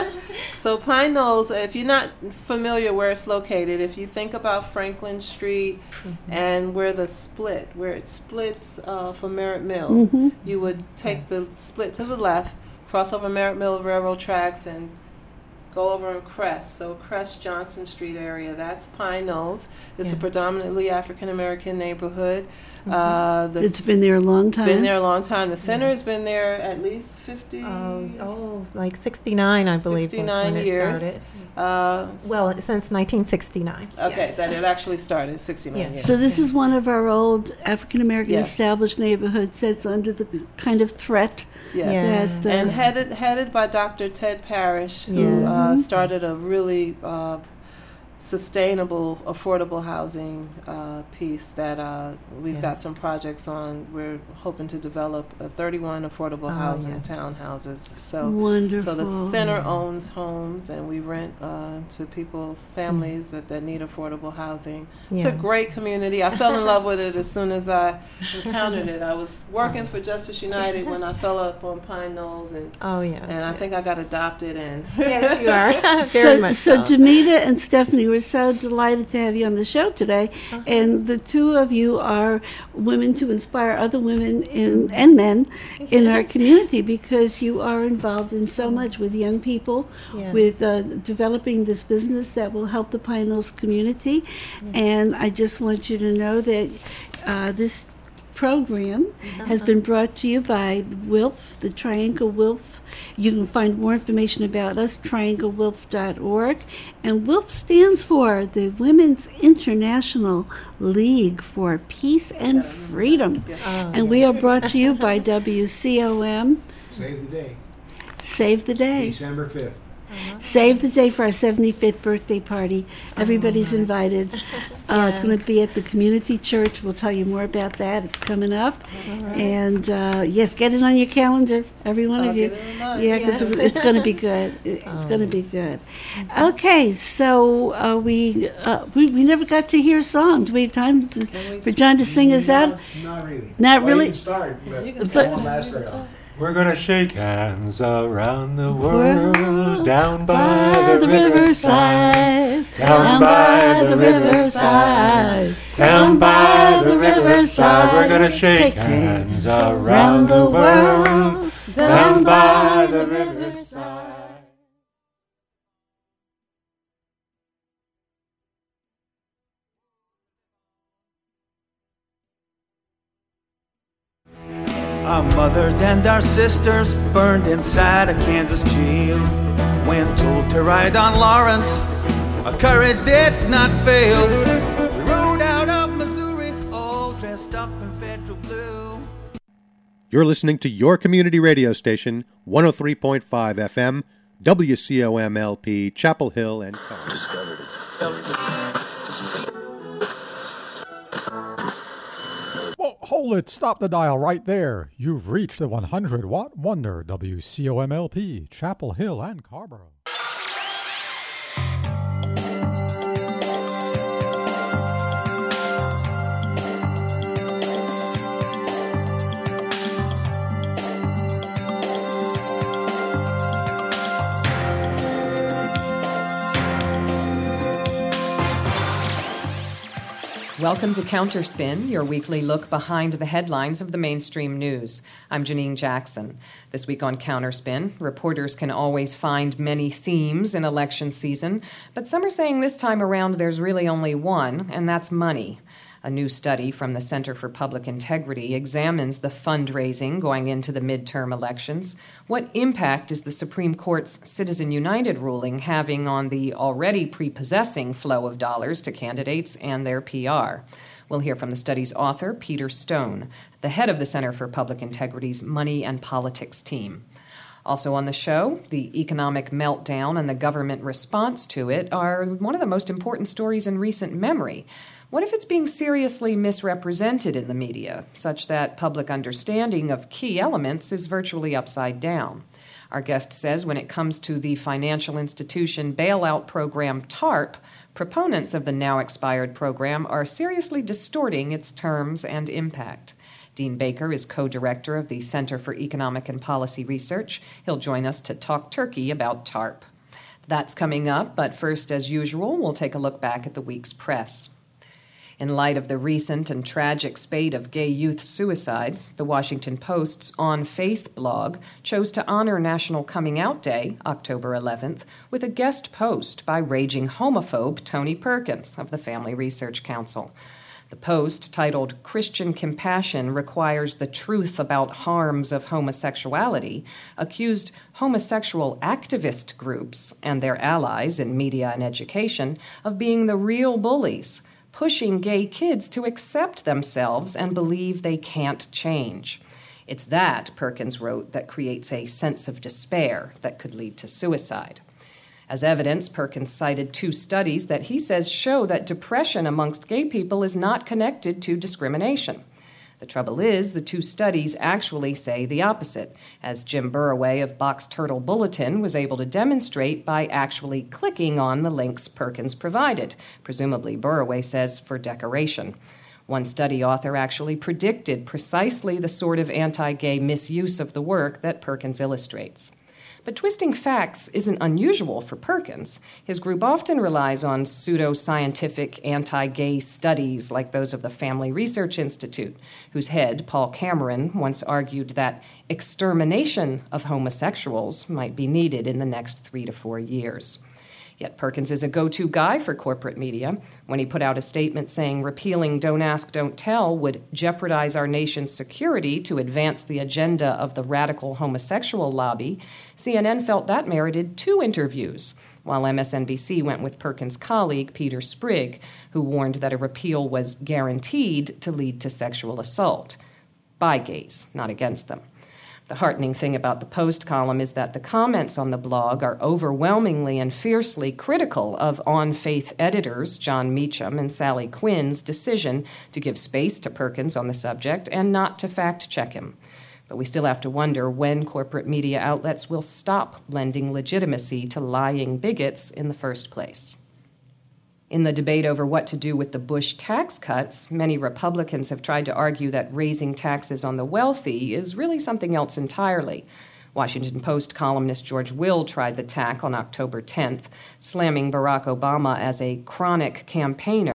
[SPEAKER 7] So Pine Knolls, if you're not familiar where it's located, if you think about Franklin Street and where the split, where it splits uh, from Merritt Mill,
[SPEAKER 6] Mhm.
[SPEAKER 7] you would take the split to the left, cross over Merritt Mill Railroad tracks, and go over in Crest. So Crest Johnson Street area, that's Pine Knolls. It's a
[SPEAKER 8] Yes.
[SPEAKER 7] predominantly African American neighborhood. Uh, the
[SPEAKER 6] It's been there a long time.
[SPEAKER 7] been there a long time. The center has been there at least fifty.
[SPEAKER 8] Oh, oh, like sixty-nine, I believe, was
[SPEAKER 7] sixty-nine
[SPEAKER 8] when it
[SPEAKER 7] years.
[SPEAKER 8] started.
[SPEAKER 7] Uh,
[SPEAKER 8] Well, since nineteen sixty-nine.
[SPEAKER 7] okay, that it actually started sixty-nine
[SPEAKER 8] Yeah.
[SPEAKER 7] years.
[SPEAKER 6] So this is one of our old African American
[SPEAKER 7] Yes.
[SPEAKER 6] established neighborhoods that's under the kind of threat
[SPEAKER 7] yes.
[SPEAKER 8] Yeah.
[SPEAKER 6] that uh,
[SPEAKER 7] And headed headed by Doctor Ted Parrish, who
[SPEAKER 8] Yeah.
[SPEAKER 7] uh, started a really uh, sustainable, affordable housing uh, piece that uh, we've
[SPEAKER 8] Yes.
[SPEAKER 7] got some projects on. We're hoping to develop uh, thirty-one affordable
[SPEAKER 8] Oh,
[SPEAKER 7] housing
[SPEAKER 8] yes.
[SPEAKER 7] townhouses. So,
[SPEAKER 6] Wonderful.
[SPEAKER 7] so the center owns homes, and we rent uh, to people, families that, that need affordable housing. It's a
[SPEAKER 8] Yes.
[SPEAKER 7] great community. I fell in love with it as soon as I encountered it. I was working for Justice United when I fell up on Pine Knolls, and
[SPEAKER 8] Oh, yes.
[SPEAKER 7] and I think I got adopted. And
[SPEAKER 8] Yes, you are. Very
[SPEAKER 6] So,
[SPEAKER 8] much
[SPEAKER 6] so
[SPEAKER 8] so.
[SPEAKER 6] Demita and Stephanie, we're so delighted to have you on the show today. And the two of you are women to inspire other women in, and men in our community, because you are involved in so much with young people,
[SPEAKER 8] Yes.
[SPEAKER 6] with uh, developing this business that will help the Pine Hills community. And I just want you to know that uh, this program has been brought to you by W I L F, the Triangle W I L F. You can find more information about us, triangle wilf dot org. And W I L F stands for the Women's International League for Peace and Freedom. And we are brought to you by W C O M.
[SPEAKER 9] Save the day.
[SPEAKER 6] Save the day.
[SPEAKER 9] December fifth.
[SPEAKER 6] Save the day for our seventy-fifth birthday party. Everybody's invited. Uh, it's going to be at the community church. We'll tell you more about that. It's coming up. And uh, yes, get it on your calendar, every one
[SPEAKER 7] I'll
[SPEAKER 6] of you.
[SPEAKER 7] get it on mine.
[SPEAKER 6] Yeah, because
[SPEAKER 8] Yes.
[SPEAKER 6] it's, it's going to be good. It- It's going to be good. Okay, so uh, we, uh, we we never got to hear a song. Do we have time to, for John to sing us out?
[SPEAKER 9] Not really.
[SPEAKER 6] Not
[SPEAKER 9] Well,
[SPEAKER 6] really?
[SPEAKER 9] You can start, but
[SPEAKER 7] You can
[SPEAKER 9] it
[SPEAKER 6] start.
[SPEAKER 9] won't last very long.
[SPEAKER 10] We're gonna shake hands around the
[SPEAKER 6] World
[SPEAKER 10] world, down
[SPEAKER 6] By
[SPEAKER 10] by
[SPEAKER 6] the
[SPEAKER 10] the riverside,
[SPEAKER 6] riverside,
[SPEAKER 10] down by the riverside, down by the riverside. We're gonna shake hands around the world, down by the riverside.
[SPEAKER 11] Our mothers and our sisters burned inside a Kansas jail. When told to ride on Lawrence, our courage did not fail. We rode out of Missouri, all dressed up in federal blue.
[SPEAKER 12] You're listening to your community radio station, one oh three point five F M, W C O M L P, Chapel Hill and Colorado.
[SPEAKER 13] Whoa, hold it. Stop the dial right there. You've reached the one hundred watt wonder, W C O M L P, Chapel Hill and Carborough.
[SPEAKER 14] Welcome to Counterspin, your weekly look behind the headlines of the mainstream news. I'm Janine Jackson. This week on Counterspin, reporters can always find many themes in election season, but some are saying this time around there's really only one, and that's money. A new study from the Center for Public Integrity examines the fundraising going into the midterm elections. What impact is the Supreme Court's Citizen United ruling having on the already prepossessing flow of dollars to candidates and their P R? We'll hear from the study's author, Peter Stone, the head of the Center for Public Integrity's Money and Politics team. Also on the show, the economic meltdown and the government response to it are one of the most important stories in recent memory. What if it's being seriously misrepresented in the media, such that public understanding of key elements is virtually upside down? Our guest says when it comes to the financial institution bailout program TARP, proponents of the now expired program are seriously distorting its terms and impact. Dean Baker is co-director of the Center for Economic and Policy Research. He'll join us to talk turkey about TARP. That's coming up, but first, as usual, we'll take a look back at the week's press. In light of the recent and tragic spate of gay youth suicides, the Washington Post's On Faith blog chose to honor National Coming Out Day, October eleventh, with a guest post by raging homophobe Tony Perkins of the Family Research Council. The post, titled Christian Compassion Requires the Truth About Harms of Homosexuality, accused homosexual activist groups and their allies in media and education of being the real bullies, pushing gay kids to accept themselves and believe they can't change. It's that, Perkins wrote, that creates a sense of despair that could lead to suicide. As evidence, Perkins cited two studies that he says show that depression amongst gay people is not connected to discrimination. The trouble is, the two studies actually say the opposite, as Jim Burraway of Box Turtle Bulletin was able to demonstrate by actually clicking on the links Perkins provided, presumably, Burraway says, for decoration. One study author actually predicted precisely the sort of anti-gay misuse of the work that Perkins illustrates. But twisting facts isn't unusual for Perkins. His group often relies on pseudo-scientific anti-gay studies like those of the Family Research Institute, whose head, Paul Cameron, once argued that extermination of homosexuals might be needed in the next three to four years. Yet Perkins is a go-to guy for corporate media. When he put out a statement saying repealing Don't Ask, Don't Tell would jeopardize our nation's security to advance the agenda of the radical homosexual lobby, C N N felt that merited two interviews, while M S N B C went with Perkins' colleague, Peter Sprigg, who warned that a repeal was guaranteed to lead to sexual assault by gays, not against them. The heartening thing about the Post column is that the comments on the blog are overwhelmingly and fiercely critical of on-faith editors John Meacham and Sally Quinn's decision to give space to Perkins on the subject and not to fact-check him. But we still have to wonder when corporate media outlets will stop lending legitimacy to lying bigots in the first place. In the debate over what to do with the Bush tax cuts, many Republicans have tried to argue that raising taxes on the wealthy is really something else entirely. Washington Post columnist George Will tried the tack on October tenth, slamming Barack Obama as a chronic campaigner